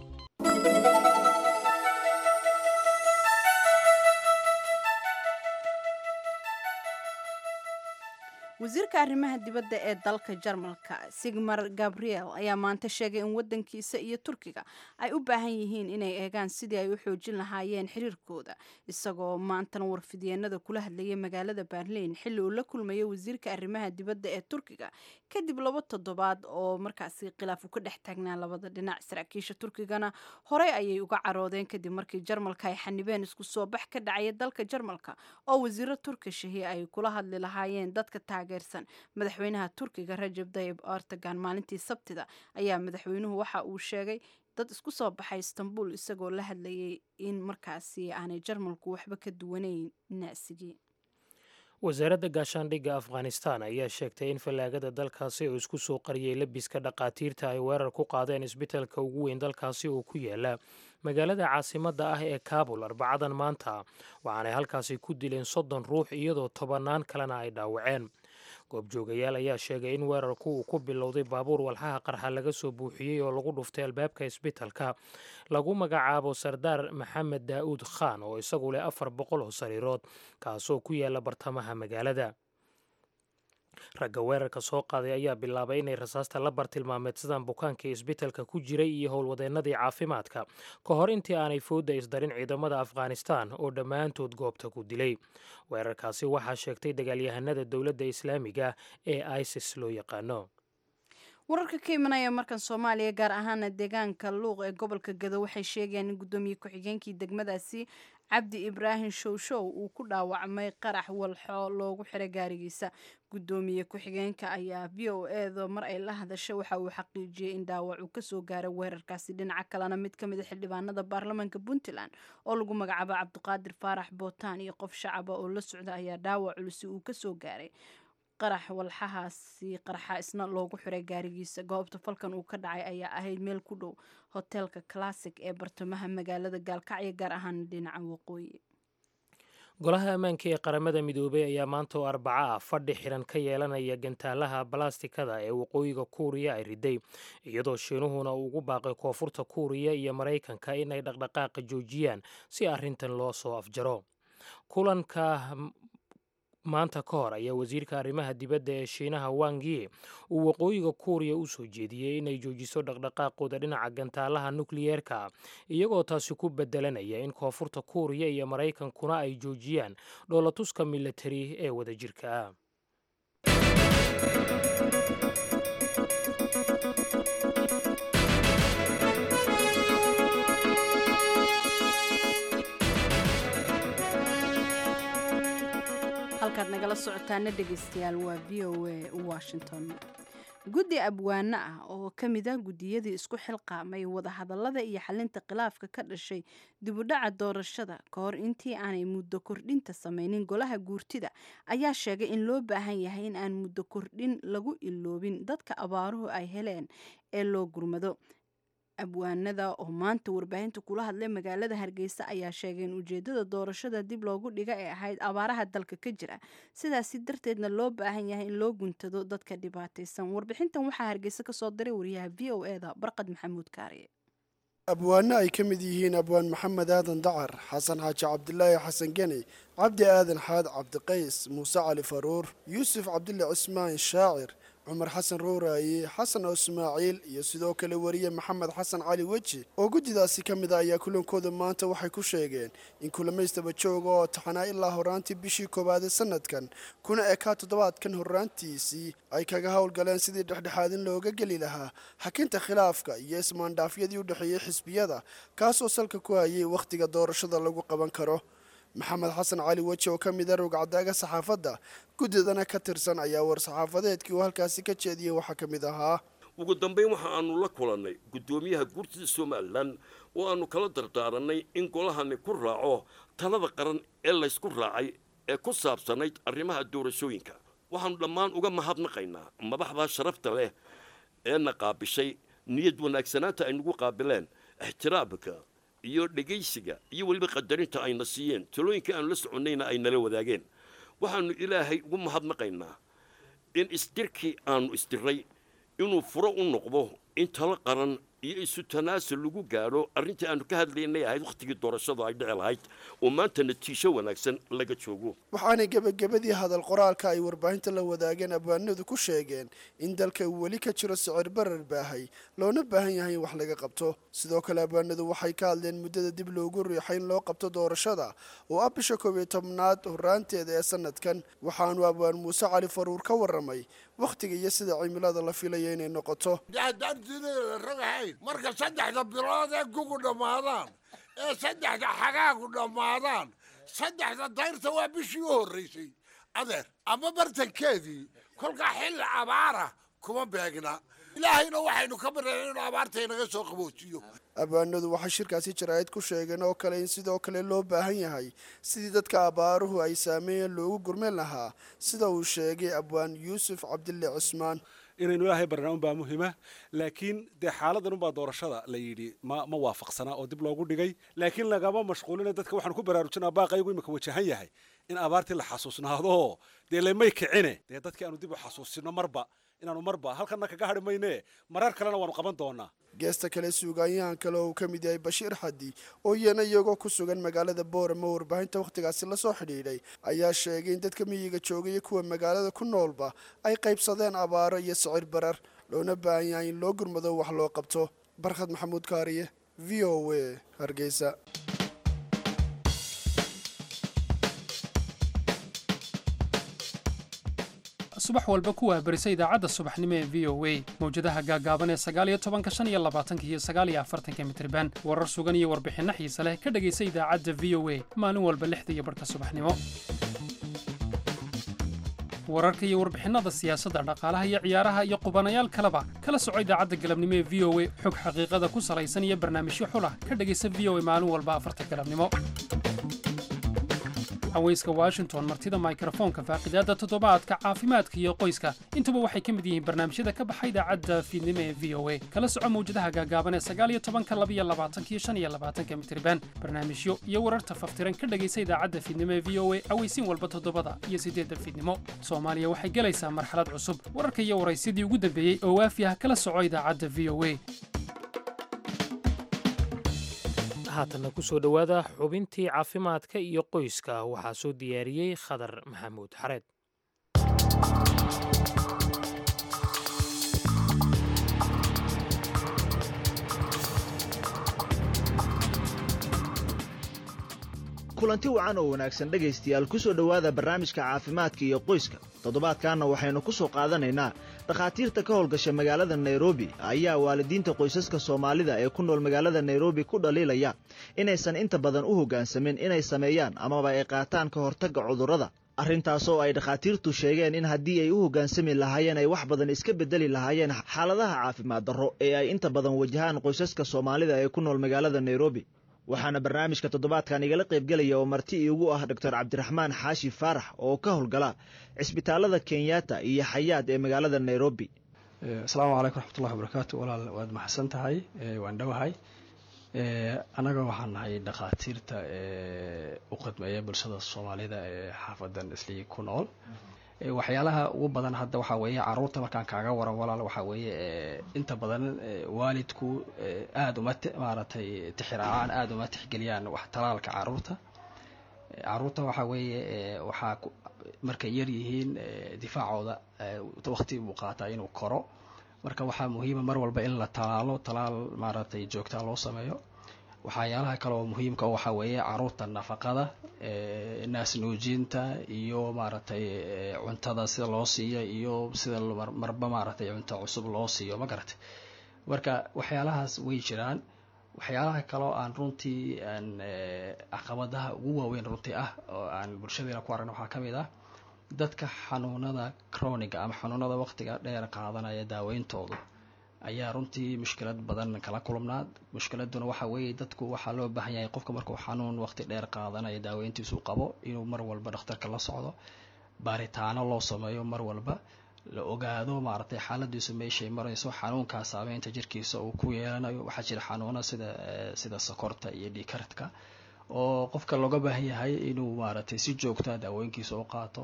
wasiirka arrimaha dibadda ee dalka Jarmalka Sigmar Gabriel ayaa maanta sheegay in wadankiisa iyo Turkiga ay u baahan yihiin inay eegaan sidii ay u xoojin lahaayeen xiriirkooda isagoo maantana warfidyeennada kula hadlayay magaalada Berlin xilli uu la kulmayay wasiirka arrimaha dibadda ee Turkiga kadib laba toddobaad oo markaasi khilaaf ka dhex taagnaa labada dhinac. Saraakiisha Turkigana horey ayay uga caroodeen kadib markii Jarmalka ay xanibeen isku soo bax ka dhacay dalka Jarmalka oo wasiirro Turkishihi ay kula hadli lahaayeen dadka taageersan madaxweynaha Turkiga Recep Tayyip Erdogan. Maalintii Sabtida ayaa madaxweynuhu waxa uu sheegay dad isku soo baxay Istanbul isagoo la hadlayay in markaasi aanay Jarmalku waxba ka duwanayn naasigii. wasaaradda gaashaandhigga afghanistan ayaa sheegtay in fallaagada dalkaasi oo isku soo qariyay labiska dhaqaatiirta ay weerar ku qaadeen isbitaalka ugu weyn dalkaasi oo ku yaala magaalada caasimadda ah ee kaabul arbacadan maanta waxaanay halkaasi ku dileen soddon ruux iyadoo tobannaan kalena ay dhaawaceen. goobjoogayaal ayaa sheegay in weerarku uu ku bilowday baabuur walxaha qarxa laga soo buuxiyey oo lagu dhuftay albaabka isbitaalka lagu magacaabo sardaar maxamed daa'uud khan oo isagu leh afar boqol oo sariirood kaasoo ku yaala bartamaha magaalada. ragga weerarka soo qaaday ayaa bilaabay inay rasaasta la bartilmaameedsadaan bukaankii isbitaalka ku jiray iyo howlwadeennadii caafimaadka ka hor intii aanay fooda isdarin ciidamada afghanistan oo dhammaantood goobta ku dilay. weerarkaasi waxaa sheegtay dagaalyahanada dowladda islaamiga ee isis loo yaqaano. wararka ka imanaya markan Soomaaliya gaar ahaan deegaanka Luuq ee gobolka Gado waxay sheegeen in gudoomiye ku-xigeenkii degmadaasi Cabdi Ibraahim Showshow uu ku dhaawacmay qarax walxo loogu xiray gaarigiisa. gudoomiye ku-xigeenka ayaa V O A mar ay la hadashay waxa uu xaqiijiyay in dhaawac uu ka soo gaaray weerarkaasi. dhinaca kalena mid ka mid ah xildhibaanada baarlamaanka Puntland oo lagu magacaabo Cabdiqaadir Faarax Bootaan iyo qof shacab oo la socda ayaa dhaawac culus uu ka soo gaaray qarax walxahaasi qarxa isna loogu xiray gaarigiisa. goobta falkan uu ka dhacay ayaa ahayd meel ku dhow hotelka Classic ee bartamaha magaalada Gaalkacyo gaar ahaan dhinaca waqooyi. golaha ammaanka ee qaramada midoobay ayaa maanta oo arbaca ah fadhi xiran ka yeelanaya gantaalaha balastikada ee waqooyiga kuuriya ay riday iyadoo shiinuhuna uu ugu baaqay koonfurta kuuriya iyo maraykanka in ay dhaqdhaqaaqa joojiyaan si arrintan loo soo afjaro. kulanka maanta ka hor ayaa wasiirka arrimaha dibadda ee shiinaha Wang Yi uu waqooyiga kuuriya u soo jeediyey inay joojiso dhaqdhaqaaqooda dhinaca gantaalaha nukliyeerka iyagoo taasi ku bedelanaya in koonfurta kuuriya iyo maraykankuna ay joojiyaan dhoolatuska militari ee wadajirka ah. halkaad nagala socotaana dhegeystayaal waa V O A Washington. guddi abwaano ah oo ka mid ah guddiyadii isku xilqaamay wadahadallada iyo xalinta khilaafka ka dhashay dib u dhaca doorashada ka hor intii aanay muddo kordhinta samaynin golaha guurtida ayaa sheegay in loo baahan yahay in aan muddo kordhin lagu iloobin dadka abaaruhu ay heleen ee loo gurmado. abwaanada oo maanta warbaahinta kula hadlay magaalada Hargeysa ayaa sheegay in ujeedada doorashada dib loogu dhiga ay ahayd abaaraha dalka ka jira sidaasi darteedna loo baahan yahay in loo guntado dadka dhibaataysan. warbixintan waxaa Hargeysa ka soo diray wariyaha V O A da Barqad Maxamuud Kaariye. abwaano ay ka mid yihiin abwaan maxamed aadan dacar, xasan xaaji cabdilaahi xasan geni, cabdi aadan xaad cabdiqays, muuse cali faruur, yuusuf cabdille cismaan shaacir, cumar xasan rooraaye, xasan ismaaciil iyo sidoo kale wariye maxamed xasan cali weji oo guddidaasi ka mid ah ayaa kulankooda maanta waxay ku sheegeen in kulamaystaba jooga oo taxanaa ilaa horaantii bishii koowaad ee sanadkan kuna ekaa toddobaadkan horaantiisii ay kaga howlgaleen sidii dhexdhexaadin looga geli lahaa xakinta khilaafka iyo ismaandhaafyadii u dhexeeyey xisbiyada kaasoo salka ku hayay wakhtiga doorashada lagu qaban karo. maxamed xasan cali weji oo ka mid ah rogcadaaga saxaafadda guddidana ka tirsan ayaa war-saxaafadeedkii uu halkaasi ka jeediyey waxaa ka mid ahaa ugu dambayn waxa aanu la kulannay guddoomiyaha guurtida somalilan oo aanu kala dardaaranay in golahani ku raaco talada qaran ee laysku raacay ee ku saabsanayd arrimaha doorashooyinka. waxaanu dhammaan uga mahadnaqaynaa madaxda sharafta leh ee na qaabishay niyad wanaagsanaanta ay nagu qaabileen ixtiraamka iyo dhegaysiga iyo weliba qadarinta ayna siiyeen talooyinka aanu la soconnayna ay nala wadaageen waxaanu ilaahay ugu mahadnaqaynaa in istirkii aanu isdiray inuu furo u noqdo in talo qaran iyo isu tanaasul lagu gaadho arrintii aanu ka hadlaynay ahayd wakhtigii doorashada ay dhici lahayd oo maanta natiijo wanaagsan laga joogo waxaanay gebagabadii hadal qoraalka ay warbaahinta la wadaageen abwaanadu ku sheegeen in dalka uu weli ka jiro sicir barar baahay loona baahan yahay in wax laga qabto sidoo kale abwaanadu waxay ka hadleen muddada dib loogu riixay in loo qabto doorashada oo ah bisha koob iyo tobnaad horaanteeda ee sanadkan waxaanu abwaan muuse cali faruur ka warramay wakhtiga iyo sida cimilada la filayo inay noqoto marka saddexda bilood ee gugu dhammaadaan ee saddexda xagaagu dhammaadaan saddexda dayrta waa bishii u horraysay adeer ama bartankeedii kolkaa xilli abaara kuma beegna ilaahayna waxaynu ka bareen inuu abaarta inaga soo qaboojiyo abwaanadu waxay shirkaasi jaraa'id ku sheegeen oo kale in sidoo kale loo baahan yahay sidii dadka abaaruhu ay saameeyeen loogu gurmeen lahaa sida uu sheegay abwaan yuusuf cabdille cismaan inaynu ilaahay barnaa unbaa muhiima laakiin dee xaaladan unbaa doorashada la yidhi ma ma waafaqsanaa oo dib loogu dhigay laakiin lagama mashquulina dadka waxaanu ku baraarujinaa baaqaygu imika wajahan yahay in abaartii la xasuusnaado dee lamay kicine dee dadkii aanu dib u xasuusino marba inaanu marba halkana kaga hadhi mayne marar kalena waanu qaban doonaa geesta kale suugaanyahan kale oo uu ka mid yahay bashiir xaddi oo iyana iyagoo ku sugan magaalada boorama warbaahinta wakhtigaasi la soo xidhiidhay ayaa sheegay in dadka miyiga joogaya kuwa magaalada ku noolba ay qaybsadeen abaaro iyo sicir barar loona baahan yahay in loo gurmado wax loo qabto barkhad maxamuud kaariye v o a hargeysa subax walba kuwaa barisa idaacadda subaxnimo ee v o a mawjadaha gaagaaban ee sagaal iyo tobanka shan iyo labaatanka iyo sagaal iyo afartanka mitriban warar sugan iyo warbixinno xiise leh ka dhegaysa idaacadda v o a maalin walba lixda iyo barhka subaxnimo wararka iyo warbixinnada siyaasadda dhaqaalaha iyo ciyaaraha iyo qubanayaal kaleba kala soco idaacadda galabnimo ee v o a xog xaqiiqada ku salaysan iyo barnaamijyo xulah ka dhegaysa v o a maalin walba afarta galabnimo haweyska washington martida mikrofoonka faaqidaada toddobaadka caafimaadka iyo qoyska intuba waxay ka mid yihiin barnaamijyada ka baxa idaacadda fiidnimo ee v o a kala soco mawjadaha gaagaaban ee sagaal iyo tobanka laba iyo labaatanka iyo shan iyo labaatanka mitriban barnaamijyo iyo wararta faftiran ka dhegaysa idaacadda fiidnimo ee v o a aweysiin walba toddobada iyo siddeedda fiidnimo soomaaliya waxay gelaysaa marxalad cusub wararka iyo waraysyadii ugu dambeeyey oo waafi ah kala soco idaacadda v o a haatanna ku soo dhowaada xubintii caafimaadka iyo qoyska waxaa soo diyaariyey khadar maxamuud xareed kulanti wacan oo wanaagsan dhegaystayaal ku soo dhowaada barnaamijka caafimaadka iyo qoyska toddobaadkaanna waxaynu ku soo qaadanaynaa dhakhaatiirta ka howlgasha magaalada nairobi ayaa waalidiinta qoysaska soomaalida ee ku nool magaalada nairobi ku dhaliilaya inaysan inta badan u hoggaansamin inay sameeyaan amaba ay qaataan ka hortagga cudurrada arrintaasoo ay dhakhaatiirtu sheegeen in haddii ay u hoggaansami lahaayeen ay wax badan iska beddeli lahaayeen xaaladaha caafimaad darro ee ay inta badan wajahaan qoysaska soomaalida ee ku nool magaalada nairobi waxaana barnaamijka toddobaadkan igala qaybgelaya oo marti iigu ah doctor cabdiraxmaan xaashi faarax oo ka howlgala cisbitaalada kenyatta iyo xayaad ee magaalada nairobi asalaamu calaykum raxmatullahi wabarakaatu walaal waad maxadsan tahay waan dhowahay annaga waxaan nahay dhakhaatiirta u khidmeeya bulshada soomaalida ee xaafadan islii ku nool waxyaalaha ugu badan hadda waxaa weeye caruurta markaan kaaga waran walaal waxaa weeye inta badan waalidku aada uma maaragtay tixiraacaan aada uma tixgeliyaan wax talaalka caruurta caruurta waxaa weeye waxaa markay yar yihiin difaacooda waqti buu qaataa inuu koro marka waxaa muhiima mar walba in la talaalo talaal maaragtay joogtaa loo sameeyo waxyaalaha kale oo muhiimka waxaa weeye caruurta nafaqada naas nuujinta iyo maaragtay cuntada sida loo siiyo iyo sida marba maaragtay cunto cusub loo siiyo ma garatay marka waxyaalahaas way jiraan waxyaalaha kaloo aan runtii aan caqabadaha ugu waaweyn runtii ah oo aan bulshadeena ku aragna waxaa ka mid ah dadka xanuunada chroniga ama xanuunada waqtiga dheer qaadanaya daaweyntoodu ayaa runtii mushkilad badan kala kulmnaa mushkiladuna waxa weeye dadku waxaa loo baahan yahay qofka markuu xanuun waqti dheer qaadanaya daaweyntiisu qabo inuu mar walba dhakhtarka la socdo baaritaano loo sameeyo mar walba la ogaado maaragtay xaaladiisu meeshay marayso xanuunkaa saameynta jirkiisa uu ku yeelanayo. waxaa jira xanuuno sida sida sokorta iyo dhiigkarka oo qofka looga baahan yahay inuu maaragtay si joogta daawooyinkiisa u qaato.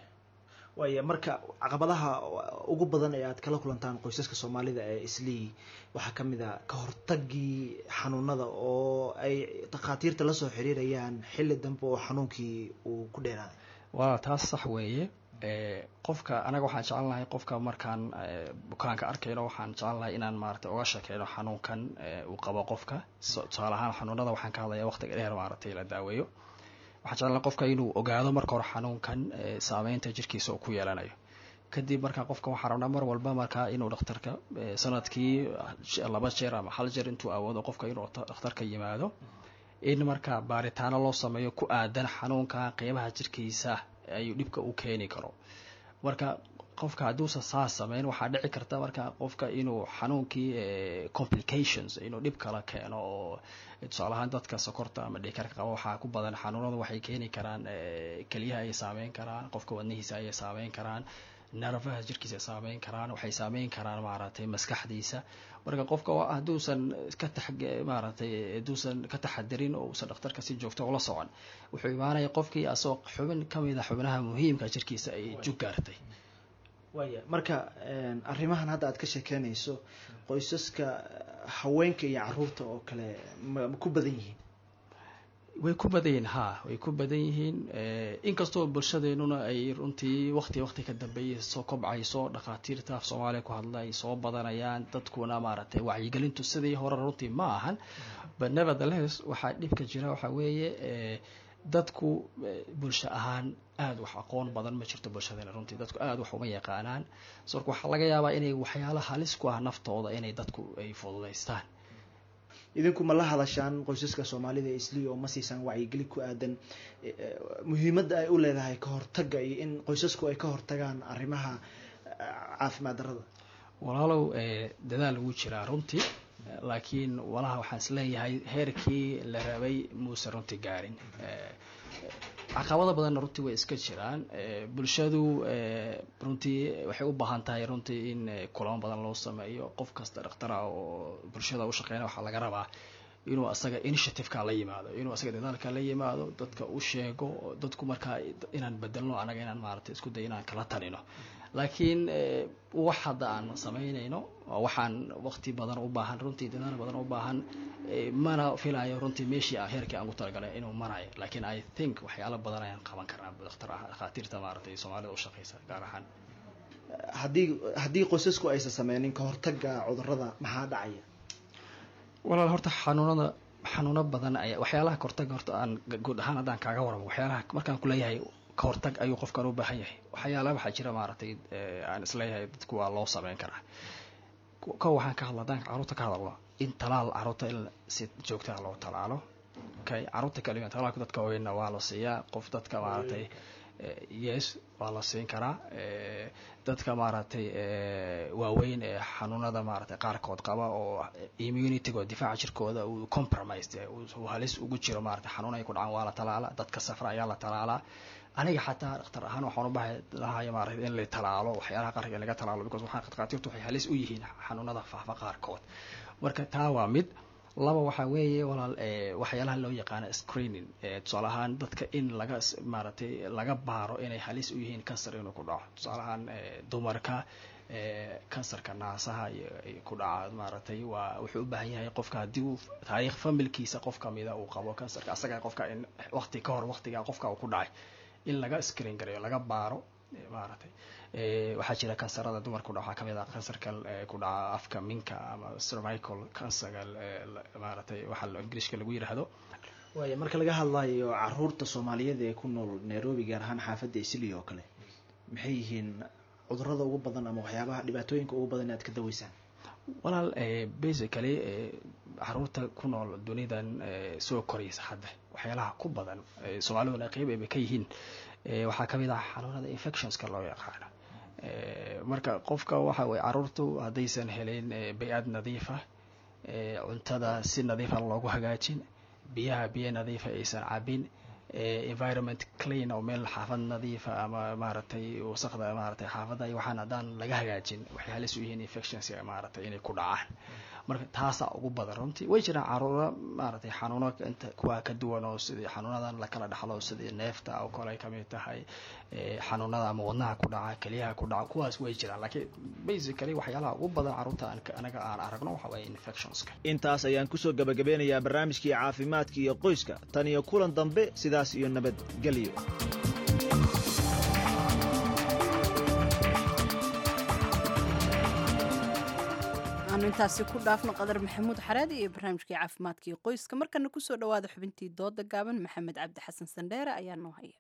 waaya marka caqabadaha ugu badan ee aad kala kulantaan qoysaska Soomaalida ee islii waxaa ka mid ah ka hortagii xanuunada oo ay dhakhaatiirta la soo xiriirayaan xilli dambe oo xanuunkii uu ku dheeraaday. waa taas sax weeye. qofka anaga waxaan jecelnahay qofka markaan bukaanka arkayno waxaan jecelnahay inaan maaragtay uga sheekeyno xanuunkan uu qabo qofka. tusaale ahaan xanuunada waxaan ka hadlayaa waqtiga dheer maaragtay la daaweeyo. waxaan jecelnahay qofka inuu ogaado marka hore xanuunkan saameynta jirkiisa uu ku yeelanayo. kadib markaa qofka waxaan rabnaa mar walba markaa inuu dhakhtarka sanadkii laba jeer ama hal jeer intuu awoodo qofka inuu dhakhtarka yimaado in markaa baaritaano loo sameeyo ku aadan xanuunka qeybaha jirkiisa ayuu dhibka u keeni karo. marka qofka hadduusan saas sameyn waxaa dhici karta marka qofka inuu xanuunkii complications inuu dhib kala keeno oo tusaale ahaan dadka sokorta ama dhiigkarka qaba waxaa ku badan xanuunada waxay keeni karaan keliyaha ay saameyn karaan, qofka wadnihiisa ayay saameyn karaan, nerfaha jirkiisa saameyn karaan, waxay saameyn karaan maaragtay maskaxdiisa. marka qofka hadduusan ka tax maaragtay hadduusan ka taxadirin oo uusan dhakhtarka si joogto ula socon wuxuu imaanaya qofkii asoo xubin ka mid ah xubnaha muhiimka jirkiisa ay jug gaartay. waaya marka arrimahan hadda aad ka sheekeynayso qoysaska haweenka iyo caruurta oo kale ma ku badan yihiin? way ku badan yihiin ha way ku badan yihiin inkastoo bulshadeenuna ay runtii waqti waqti ka dambeeyay soo kobcayso dhakhaatiirta af Soomaaliya ku hadla ay soo badanayaan dadkuna maaragtay wacyigelintu sidii hore runtii ma ahan. but nevertheless waxaa dhibka jira waxaa weeye dadku bulsho ahaan aad wax aqoon badan ma jirto bulshadeena runtii dadku aad wax uma yaqaanaan. so waxaa laga yaabaa inay waxyaalo halis ku ah naftooda inay dadku ay fududaystaan. idinku ma la hadashaan qoysaska Soomaalida ee islii oo ma siisan wacyigelin ku aadan muhiimadda ay u leedahay ka hortagga iyo in qoysasku ay ka hortagaan arrimaha caafimaad darrada? walaalow dadaal ugu jiraa runtii laakiin walaha waxaan isleeyahay heerkii la rabay muuse runtii gaarin. caqabado badanna runtii way iska jiraan. bulshadu runtii waxay u baahan tahay runtii in kulamo badan loo sameeyo. qof kasta dhakhtara oo bulshada u shaqeynaya waxaa laga rabaa inuu asaga initiative-ka la yimaado, inuu asaga dadaalka la yimaado, dadka u sheego, dadku markaa inaan bedelno anaga inaan maaragtay isku day inaan kala talino. laakiin wax hadda aan samaynayno waxaan waqti badan u baahan runtii dadaal badan u baahan mana filayo runtii meeshii aan heerkii aan ku talagalay inuu marayo. laakiin I think waxyaalo badan ayaan qaban karnaa dhakhtar ah dhakhaatiirta maaragtay Soomaalida u shaqeysa gaar ahaan. haddii haddii qoysasku aysan sameynin ka hortagga cudurrada maxaa dhacaya? walaal horta xanuunada xanuuno badan ayaa waxyaalaha ka hortagga horta aan guud ahaan haddaan kaaga waramo waxyaalaha markaan ku leeyahay ka hortag ayuu qofkan u baahan yahay. waxyaalaha waxaa jira maaragtay aan isleeyahay dadku waa loo sameyn karaa. ka waxaan ka hadla haddaan caruurta ka hadalno in talaal caruurta in si joogta ah loo talaalo. okay caruurta kaliya talaalka dadka weynna waa la siiyaa. qof dadka maaragtay yes waa la siin karaa. dadka maaragtay waaweyn ee xanuunada maaragtay qaarkood qaba oo immunity-gooda difaaca jirkooda uu compromised uu halis ugu jiro maaragtay xanuun ay ku dhacaan waa la talaala. dadka safra ayaa la talaalaa. aniga xataa dhakhtar ahaan waxaan u baahay lahaaya maaragtay in la talaalo waxyaalaha qaarka in laga talaalo because waxaan dhakhaatiirtu waxay halis u yihiin xanuunada faafa qaarkood. marka taa waa mid. laba waxaa weeye walaal waxyaalaha loo yaqaano screening. tusaale ahaan dadka in laga maaragtay laga baaro inay halis u yihiin kansar inuu ku dhaco. tusaale ahaan dumarka kansarka naasaha ku dhaca maaragtay waa wuxuu u baahan yahay qofka haddii uu taariikh familkiisa qof kamida uu qabo kansarka asaga qofka in waqti ka hor waqtiga qofka uu ku dhacay in laga screen gareeyo laga baaro maaragtay. waxaa jira kansarada dumarka ku dhaca waxaa kamid ah kansarka ku dhaca afka minka ama cervical cancerga maaragtay waxa ingiriiska lagu yiraahdo. waaya marka laga hadlayo caruurta Soomaaliyeed ee ku nool Nairobi gaar ahaan xaafadda Islii oo kale maxay yihiin cudurrada ugu badan ama waxyaabaha dhibaatooyinka ugu badan aad ka daweysaan? walaal basically caruurta ku nool dunidan soo koraysa hadda waxyaalaha ku badan Soomaaliduna qayb ay ka yihiin waxaa kamid ah xanuunada infectionska loo yaqaano. marka qofka waxa way caruurtu haddaysan helin bay'ad nadiif ah, cuntada si nadiif ah loogu hagaajin, biyaha biyo nadiif ah aysan cabin, environment clean oo meel xaafad nadiifa ama maaragtay wasaqda maaragtay xaafadda iyo waxaan haddaan laga hagaajin waxay halis u yihiin infections maaragtay inay ku dhacaan marka taasaa ugu badan runtii way jiraan caruura maaragtay xanuuno inta kuwa ka duwan oo sidii xanuunadan la kala dhaxlo sidii neefta oo kale ay kamid tahay xanuunada ama wadnaha ku dhaca keliyaha ku dhaca kuwaas way jiraan laakiin basically waxyaalaha ugu badan caruurta anaga aan aragno waxa waye infectionska intaas ayaan kusoo gabagabeynayaa barnaamijkii caafimaadka iyo qoyska tan iyo kulan dambe sidaas iyo nabadgelyo aanu intaasi ku dhaafno qadar maxamuud xaraadi iyo barnaamijkii caafimaadka iyo qoyska markana kusoo dhawaada xubintii dooda gaaban maxamed cabdi xasan sandheere ayaa noo haya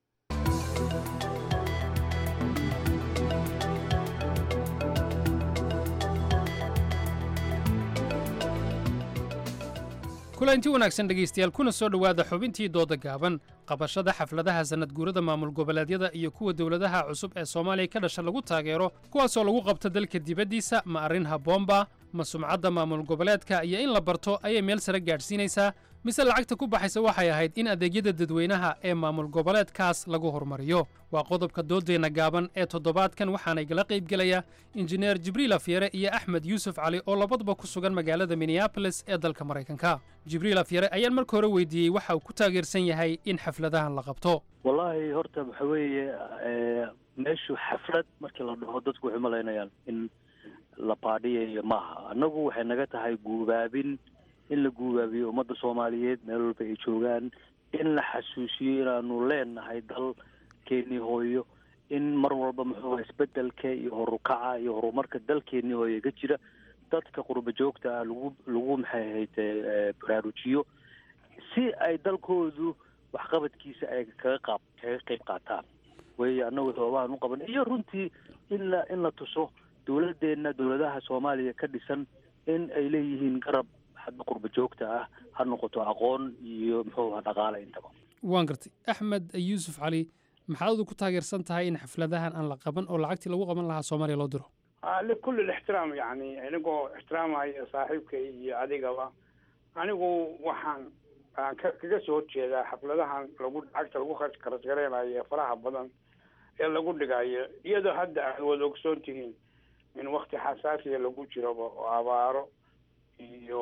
kulanti wanaagsan dhegaystayaal kuna soo dhowaada xubintii dooda gaaban qabashada xafladaha sanad guurada maamul goboleedyada iyo kuwa dowladaha cusub ee soomaaliya ka dhasha lagu taageero kuwaasoo lagu qabto dalka dibaddiisa ma arrin habboonba ma sumcadda maamul goboleedka iyo in la barto ayay meel sare gaadhsiinaysaa mise lacagta ku baxaysa waxay ahayd in adeegyada dadweynaha ee maamul goboleedkaas lagu horumariyo waa qodobka doodeenna gaaban ee toddobaadkan waxaana igala qaybgelaya injineer jibriil afyare iyo axmed yuusuf cali oo labaduba ku sugan magaalada minneabolis ee dalka maraykanka jibriil afyare ayaan marka hore weydiiyey waxa uu ku taageersan yahay in xafladahan la qabto wallaahi horta waxa weeye meeshu xaflad markii la dhaho dadku waxay malaynayaan in la baadhiyayo maaha annagu waxay naga tahay guubaabin in la guubaabiyo ummadda soomaaliyeed meel walba ay joogaan in la xasuusiyo inaanu leenahay dalkeennii hooyo in mar walba muxuu isbedelka iyo horukaca iyo horumarka dalkeennii hooyo ka jira dadka qurba joogta ah lagu lagu maxay ahayd baraarujiyo si ay dalkoodu waxqabadkiisa ay kaga qaab kaga qayb qaataan weeye annagu sababahan u qaban iyo runtii in la in la tuso dowladeenna dowladaha soomaaliya ka dhisan in ay leeyihiin garab hadda qurba joogta ah ha noqoto aqoon iyo muxuu ahaa dhaqaale intaba waan gartay axmed yuusuf cali maxaad ku taageersan tahay in xafladahan aan la qaban oo lacagtii lagu qaban lahaa soomaaliya loo diro likulli lixtiraam yani anigoo ixtiraamaya saaxiibkay iyo adigaba anigu waxaan aan kaga soo horjeedaa xafladahan lagu lacagta lagu kharashgareynayo ee faraha badan ee lagu dhigayo iyadoo hadda aad wada ogsoon tihiin in wakti xasaasiya lagu jiroba oo abaaro iyo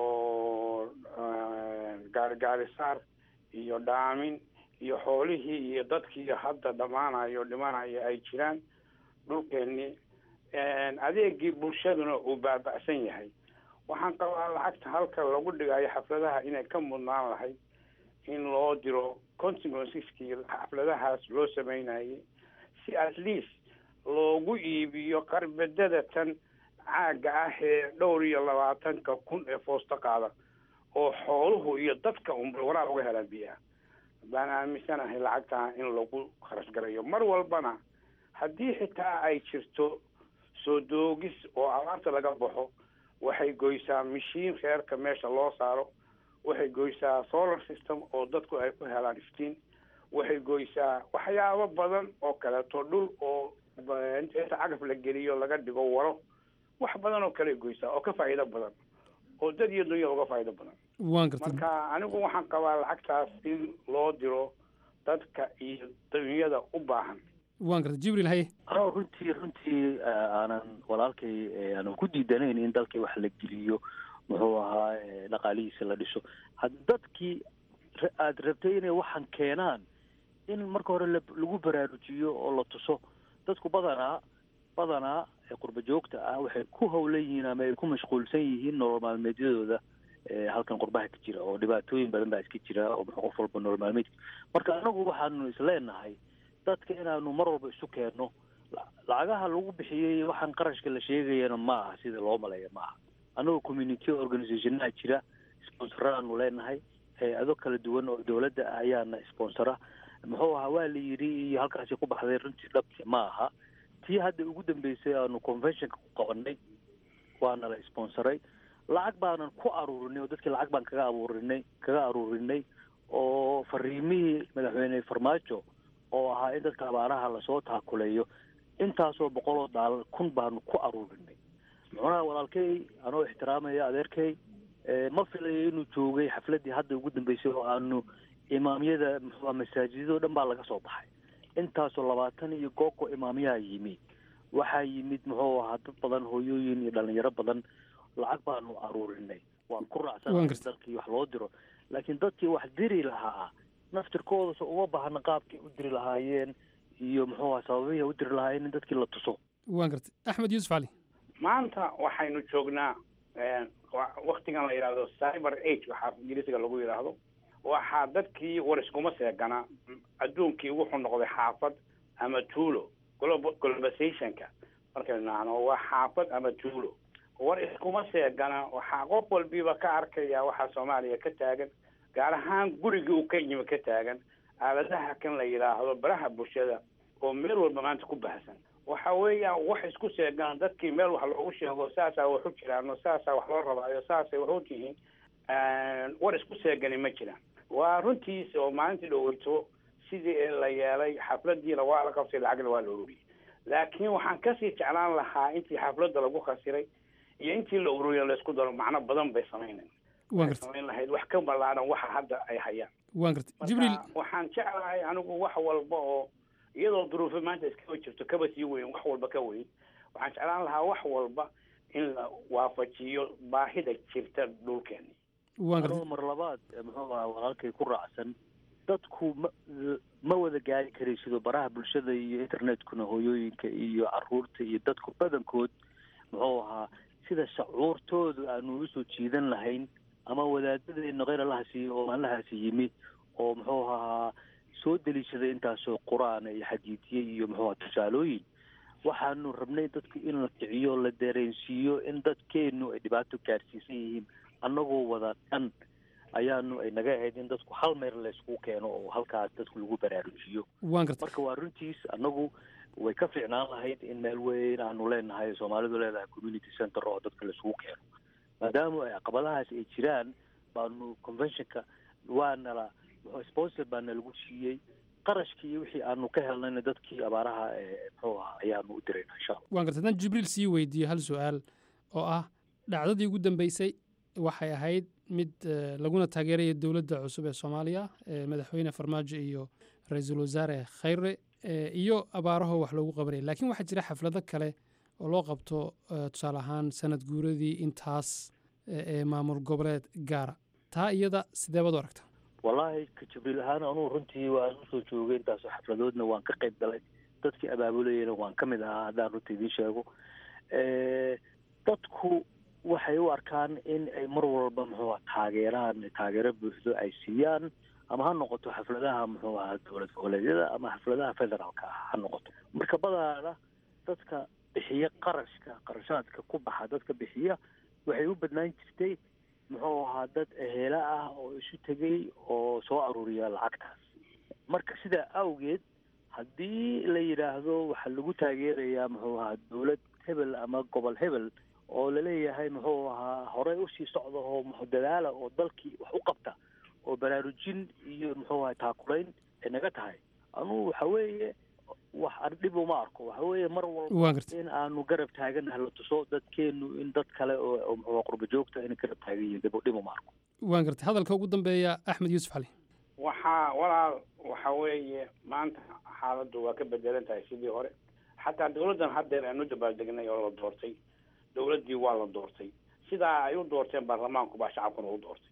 gaarigaarisaar iyo dhaamin iyo xoolihii iyo dadkii hadda dhammaanayo dhimanaya ay jiraan dhulkeennii adeegii bulshaduna uu baaba'san yahay waxaan qabaa lacagta halka lagu dhigayo xafladaha inay ka mudnaan lahayd in loo diro consequenceski xafladahaas loo sameynayay si at least loogu iibiyo qarbadada tan caaga ah ee dhowr iyo labaatanka kun ee foosto qaada oo xooluhu iyo dadka unba waraab uga helaan biyaha baan aaminsanahay lacagtaa in lagu kharash garayo mar walbana haddii xitaa ay jirto soo doogis oo abaarta laga baxo waxay goysaa mashiin reerka meesha loo saaro waxay goysaa solar system oo dadku ay ku helaan iftiin waxay goysaa waxyaabo badan oo kaleeto dhul oo inta cagaf la geliyo laga dhigo waro wax badan oo kale goysaa oo ka faa'iido badan oo dad iyo dunya uga faa'iido badan waan gartay marka anigu waxaan qabaa lacagtaas in loo diro dadka iyo dunyada u baahan waan gartay jibriil haye anoo runtii runtii aanan walaalkay aanan ku diidanayn in dalkii wax la geliyo muxuu ahaa dhaqaalihiisa la dhiso dadkii aad rabtay inay waxaan keenaan in marka hore lagu baraarujiyo oo la tuso dadku badanaa badanaa qurba joogta ah waxay ku hawlan yihiin ama ay ku mashquulsan yihiin nolol maalmeedyadooda halkan qurbaha ka jira oo dhibaatooyin badan baa iska jira oo qof walba nolol maalmeedka marka anagu waxaanu isleenahay dadka inaanu mar walba isu keenno lacagaha lagu bixiyey waxaan qarashka la sheegayana ma aha sida loo maleeya ma aha anagoo community organizationaha jira sponsораanu leenahay hay-ado kala duwan oo dowladda ah ayaana sponsora muxuu ahaa waa la yidhi iyo halkaasi ku baxday runtii dhabti ma aha tii hadda ugu dambeysay aanu conventionka ku qabanay waana la sponsoray lacag baanan ku aruurinay oo dadkii lacag baan kaga abuurinay kaga aruurinay oo fariimihii madaxweyne farmaajo oo ahaa in dadka abaaraha lasoo taakuleeyo intaasoo boqol oo daalar kun baanu ku aruurinay muxuunaha walaalkay anoo ixtiraamaya adeerkay ma filayo inuu joogay xafladdii hadda ugu dambeysay oo aanu imaamyada muxuu masaajidoo dhan baa laga soo baxay intaasoo labaatan iyo gooko imaamyaha yimi waxaa yimid muxuu ahaa dad badan hooyooyin iyo dhalinyaro badan lacag baanu aruurinay waan ku raacsanay dalkii wax loo diro laakiin dadkii wax diri lahaa naftirkooda soo uma baahna qaabkii u diri lahaayeen iyo muxuu ahaa sababihii u diri lahaayeen in dadkii la tuso waan gartay axmed yuusuf cali maanta waxaynu joognaa waktigan la yidhaahdo cyber age waxaa ingiriisiga lagu yidhaahdo waxaa dadkii war iskuma seegana adduunkii wuxuu noqday xaafad ama tuulo globalizationka markaynu nahno waa xaafad ama tuulo war iskuma seegana waxaa qof walbiiba ka arkaya waxaa soomaaliya ka taagan gaar ahaan gurigii uu ka yimi ka taagan aaladaha kan la yidhaahdo baraha bulshada oo meel walba maanta ku baahsan waxa weeyaan wax isku seegaan dadkii meel wax loogu sheego saasaa waxu jiraano saasaa wax loo rabaayo saasay waxu tihiin war isku seegani ma jiraan waa runtiis oo maalintii dhoweyto sidii la yeelay xafladiina waa la qabtay lacagna waa la ururiyey laakiin waxaan kasii jeclaan lahaa intii xafladda lagu khasiray iyo intii la ururiya laysku daro macno badan bay samaynayn waan gartay samayn lahayd wax ka ballaaran waxa hadda ay hayaan waan gartay jibriil waxaan jeclahay anigu wax walba oo iyadoo duruufo maanta iskaba jirto kaba sii weyn wax walba ka weyn waxaan jeclaan lahaa wax walba in la waafajiyo baahida jirta dhulkeeni waan gartay mar labaad muxuu ahaa walaalkay ku raacsan dadku ma ma wada gaari karay sidoo baraha bulshada iyo internetkuna hooyooyinka iyo caruurta iyo dadku badankood muxuu ahaa sida shacuurtooda aanu usoo jiidan lahayn ama wadaadadeena kheyr allahaasi oo allahaasi yimi oo muxuu ahaa soo deliishaday intaasoo qur-aan iyo xadiidye iyo muxuu ahaa tusaalooyin waxaanu rabnay dadku in la kiciyo la dareensiiyo in dadkeenu ay dhibaato gaarsiisan yihiin annagoo wada dhan ayaanu ay naga ahayd in dadku hal meer laysku keeno oo halkaas dadku lagu baraarujiyo marka waa runtiis annagu way ka fiicnaan lahayd in meel weyn aanu leenahay soomaalidu leedahay community center oo dadka laisugu keeno maadaama ay caqabadahaas ay jiraan baanu conventionka waana la sponsor baana lagu siiyey qarashkii iyo wixii aanu ka helnayna dadkii abaaraha muxuu ahaa ayaanu u dirayna insha allah waan gartay haddaan jibriil sii weydiiyo hal su-aal oo ah dhacdadii ugu dambeysay waxay ahayd mid laguna taageeraya dowladda cusub ee soomaaliya madaxweyne farmaajo iyo ra-iisul wasaare khayre iyo abaaraho wax loogu qabanaya laakiin waxaa jira xaflado kale oo loo qabto tusaale ahaan sanad guuradii intaas ee maamul goboleed gaara taa iyada sidee baad u aragta wallaahi ka jibriil ahaan anugu runtii waan usoo joogay intaasoo xafladoodna waan ka qayb galay dadkii abaabulayana waan ka mid ahaa haddaan runtii idiin sheego dadku waxay u arkaan in ay mar walba muxuu aha taageeraan taageero buuxdo ay siiyaan ama ha noqoto xafladaha muxuu ahaa dowlad goboleedyada ama xafladaha federaalka ah ha noqoto marka badaana dadka bixiya qarashka qarashaadka ku baxa dadka bixiya waxay u badnaan jirtay muxuu ahaa dad eheela ah oo isu tegay oo soo aruuriya lacagtaas marka sidaa awgeed haddii la yidhaahdo waxaa lagu taageerayaa muxuu ahaa dowlad hebel ama gobol hebel oo laleeyahay muxuu ahaa horey usii socda oo dadaala oo dalkii wax u qabta oo baraarujin iyo muxuu ahaa taakulayn ay naga tahay anugu waxa weeye wax dhib uma arko waxa weeye mar walba in aanu garab taaganaha la tuso dadkeenu in dad kale oo muxuu qurba joogta in garab taagan yihiin dhib uma arko waan gartay hadalka ugu dambeeya axmed yuusuf cali waxaa walaal waxa weeye maanta xaaladdu waa ka bedelan tahay sidii hore xataa dowladdan haddeer aanu dabaaldegnay oo la doortay dowladdii waa la doortay sidaa ay u doorteen baarlamaanku baa shacabkuna u doortay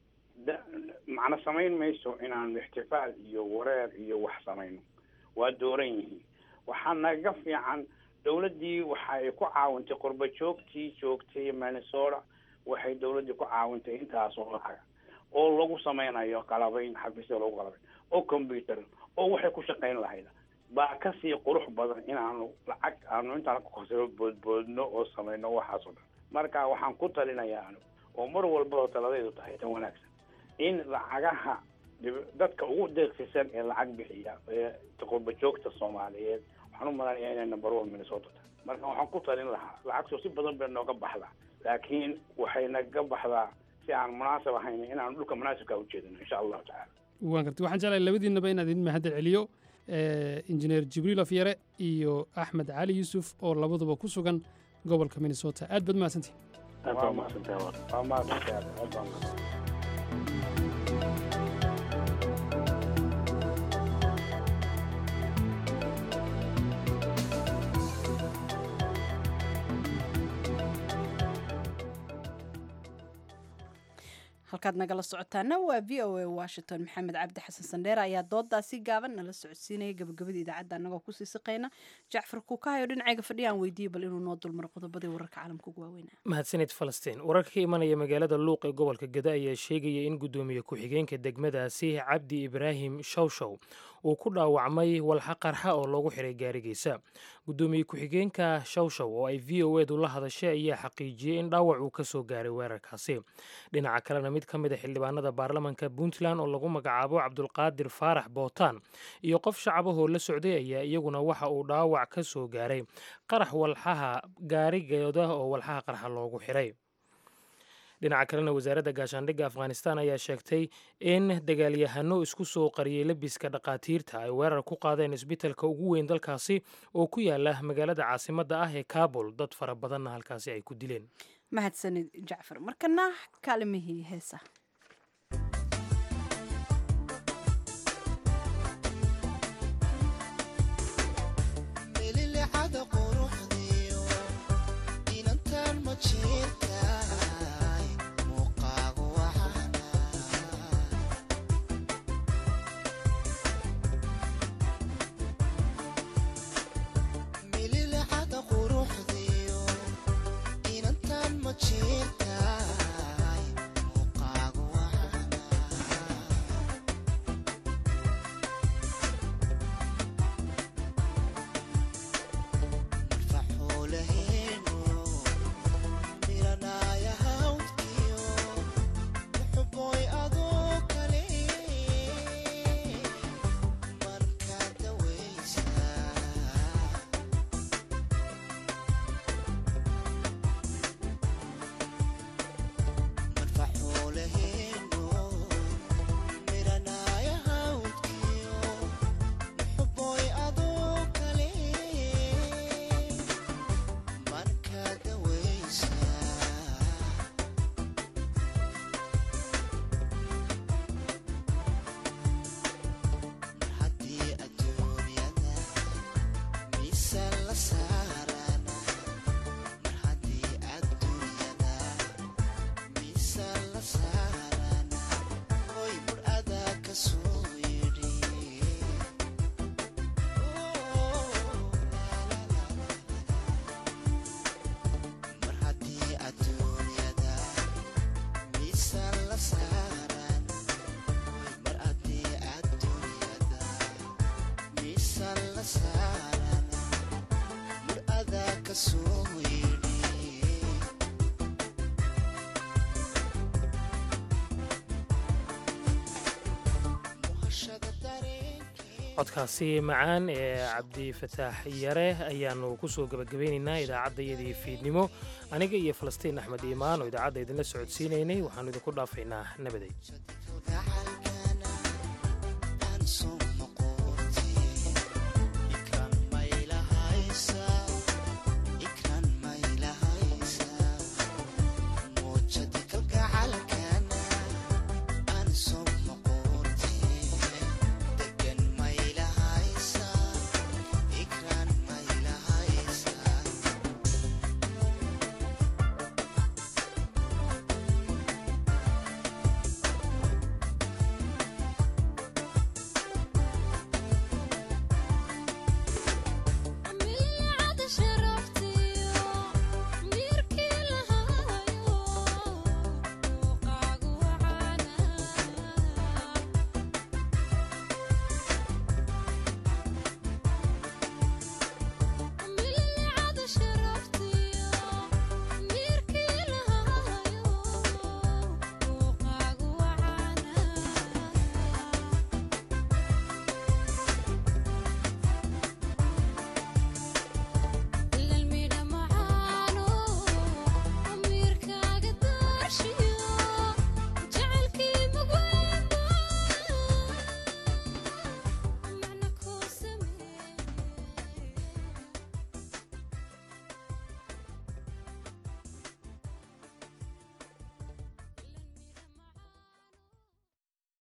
macno samayn mayso inaanu ixtifaal iyo wareer iyo wax samayno waa dooran yihiin waxaa naga fiican dowladdii waxa ay ku caawintay qurba joogtii joogtay minnesota waxay dowladdii ku caawintay intaas oo lacaga oo lagu samaynayo qalabayn xafiisya lagu qalabayn oo computer oo waxay ku shaqayn lahayd baa kasii qurux badan inaanu lacag aanu intaan ku korsano boodboodno oo samayno waxaas oo dhan marka waxaan ku talinayaa anigu oo mar walba taladaydu tahay tan wanaagsan in lacagaha dadka ugu deeqsisan ee lacag bixiya ee qurba joogta soomaaliyeed waxaan u malanayaa inay number one minnesota tahay marka waxaan ku talin lahaa lacagtoo si badan bay nooga baxdaa laakiin waxay naga baxdaa si aan munaasab ahayn inaan dhulka munaasibka u jeedino insha allahu tacaala waan gartay waxaan jeclahay labadiinaba inaad idin mahad celiyo injineer jibriil afyare iyo axmed cali yuusuf oo labaduba ku sugan gobolka minnesota aad baad mahadsantihin aad baa umahadsantahay walaal. waa mahadsantahay aad baa umahadsantahay. halkaad nagala socotaana waa v o a washington. maxamed cabdi xasan sandheer ayaa doodaasi gaaban nala socodsiinaya gabagabada idaacadda annagoo kusii siqayna. jacfar kuukahayo dhinacayga fadhiyaan weydiiyey bal inuu noo dulmaro qodobadii wararka caalamka ugu waaweynaa. mahadsanid falastiin. wararka ka imanaya magaalada luuq ee gobolka gada ayaa sheegaya in gudoomiye ku-xigeenka degmadaasi cabdi ibraahim shawshow uu ku dhaawacmay walxa qarxa oo loogu xiray gaarigiisa. gudoomiye ku-xigeenka shawshow oo ay v o edu la hadashay ayaa xaqiijiyey in dhaawac uu ka soo gaaray weerarkaasi. dhinaca kalena mid ka mid a xildhibaanada baarlamanka puntland oo lagu magacaabo cabdulqaadir faarax bootaan iyo qof shacabahoo la socday ayaa iyaguna waxa uu dhaawac ka soo gaaray qarax walxaha gaarigooda oo walxaha qarxa loogu xiray. dhinaca kalena wasaaradda gaashaandhigga afghanistan ayaa sheegtay in dagaalyahano isku soo qariyey labiska dhaqaatiirta ay weerar ku qaadeen isbitalka ugu weyn dalkaasi oo ku yaala magaalada caasimadda ah ee kabul. dad fara badanna halkaasi ay ku dileen. mahadsanid jacfar. markana kaalimihii heesa. codkaasi macaan ee cabdifataax yare ayaanu ku soo gabagabaynaynaa idaacaddayadii fiidnimo. aniga iyo falastiin axmed iimaan oo idaacadda idinla socodsiinaynay waxaanu idinku dhaafaynaa nabaday.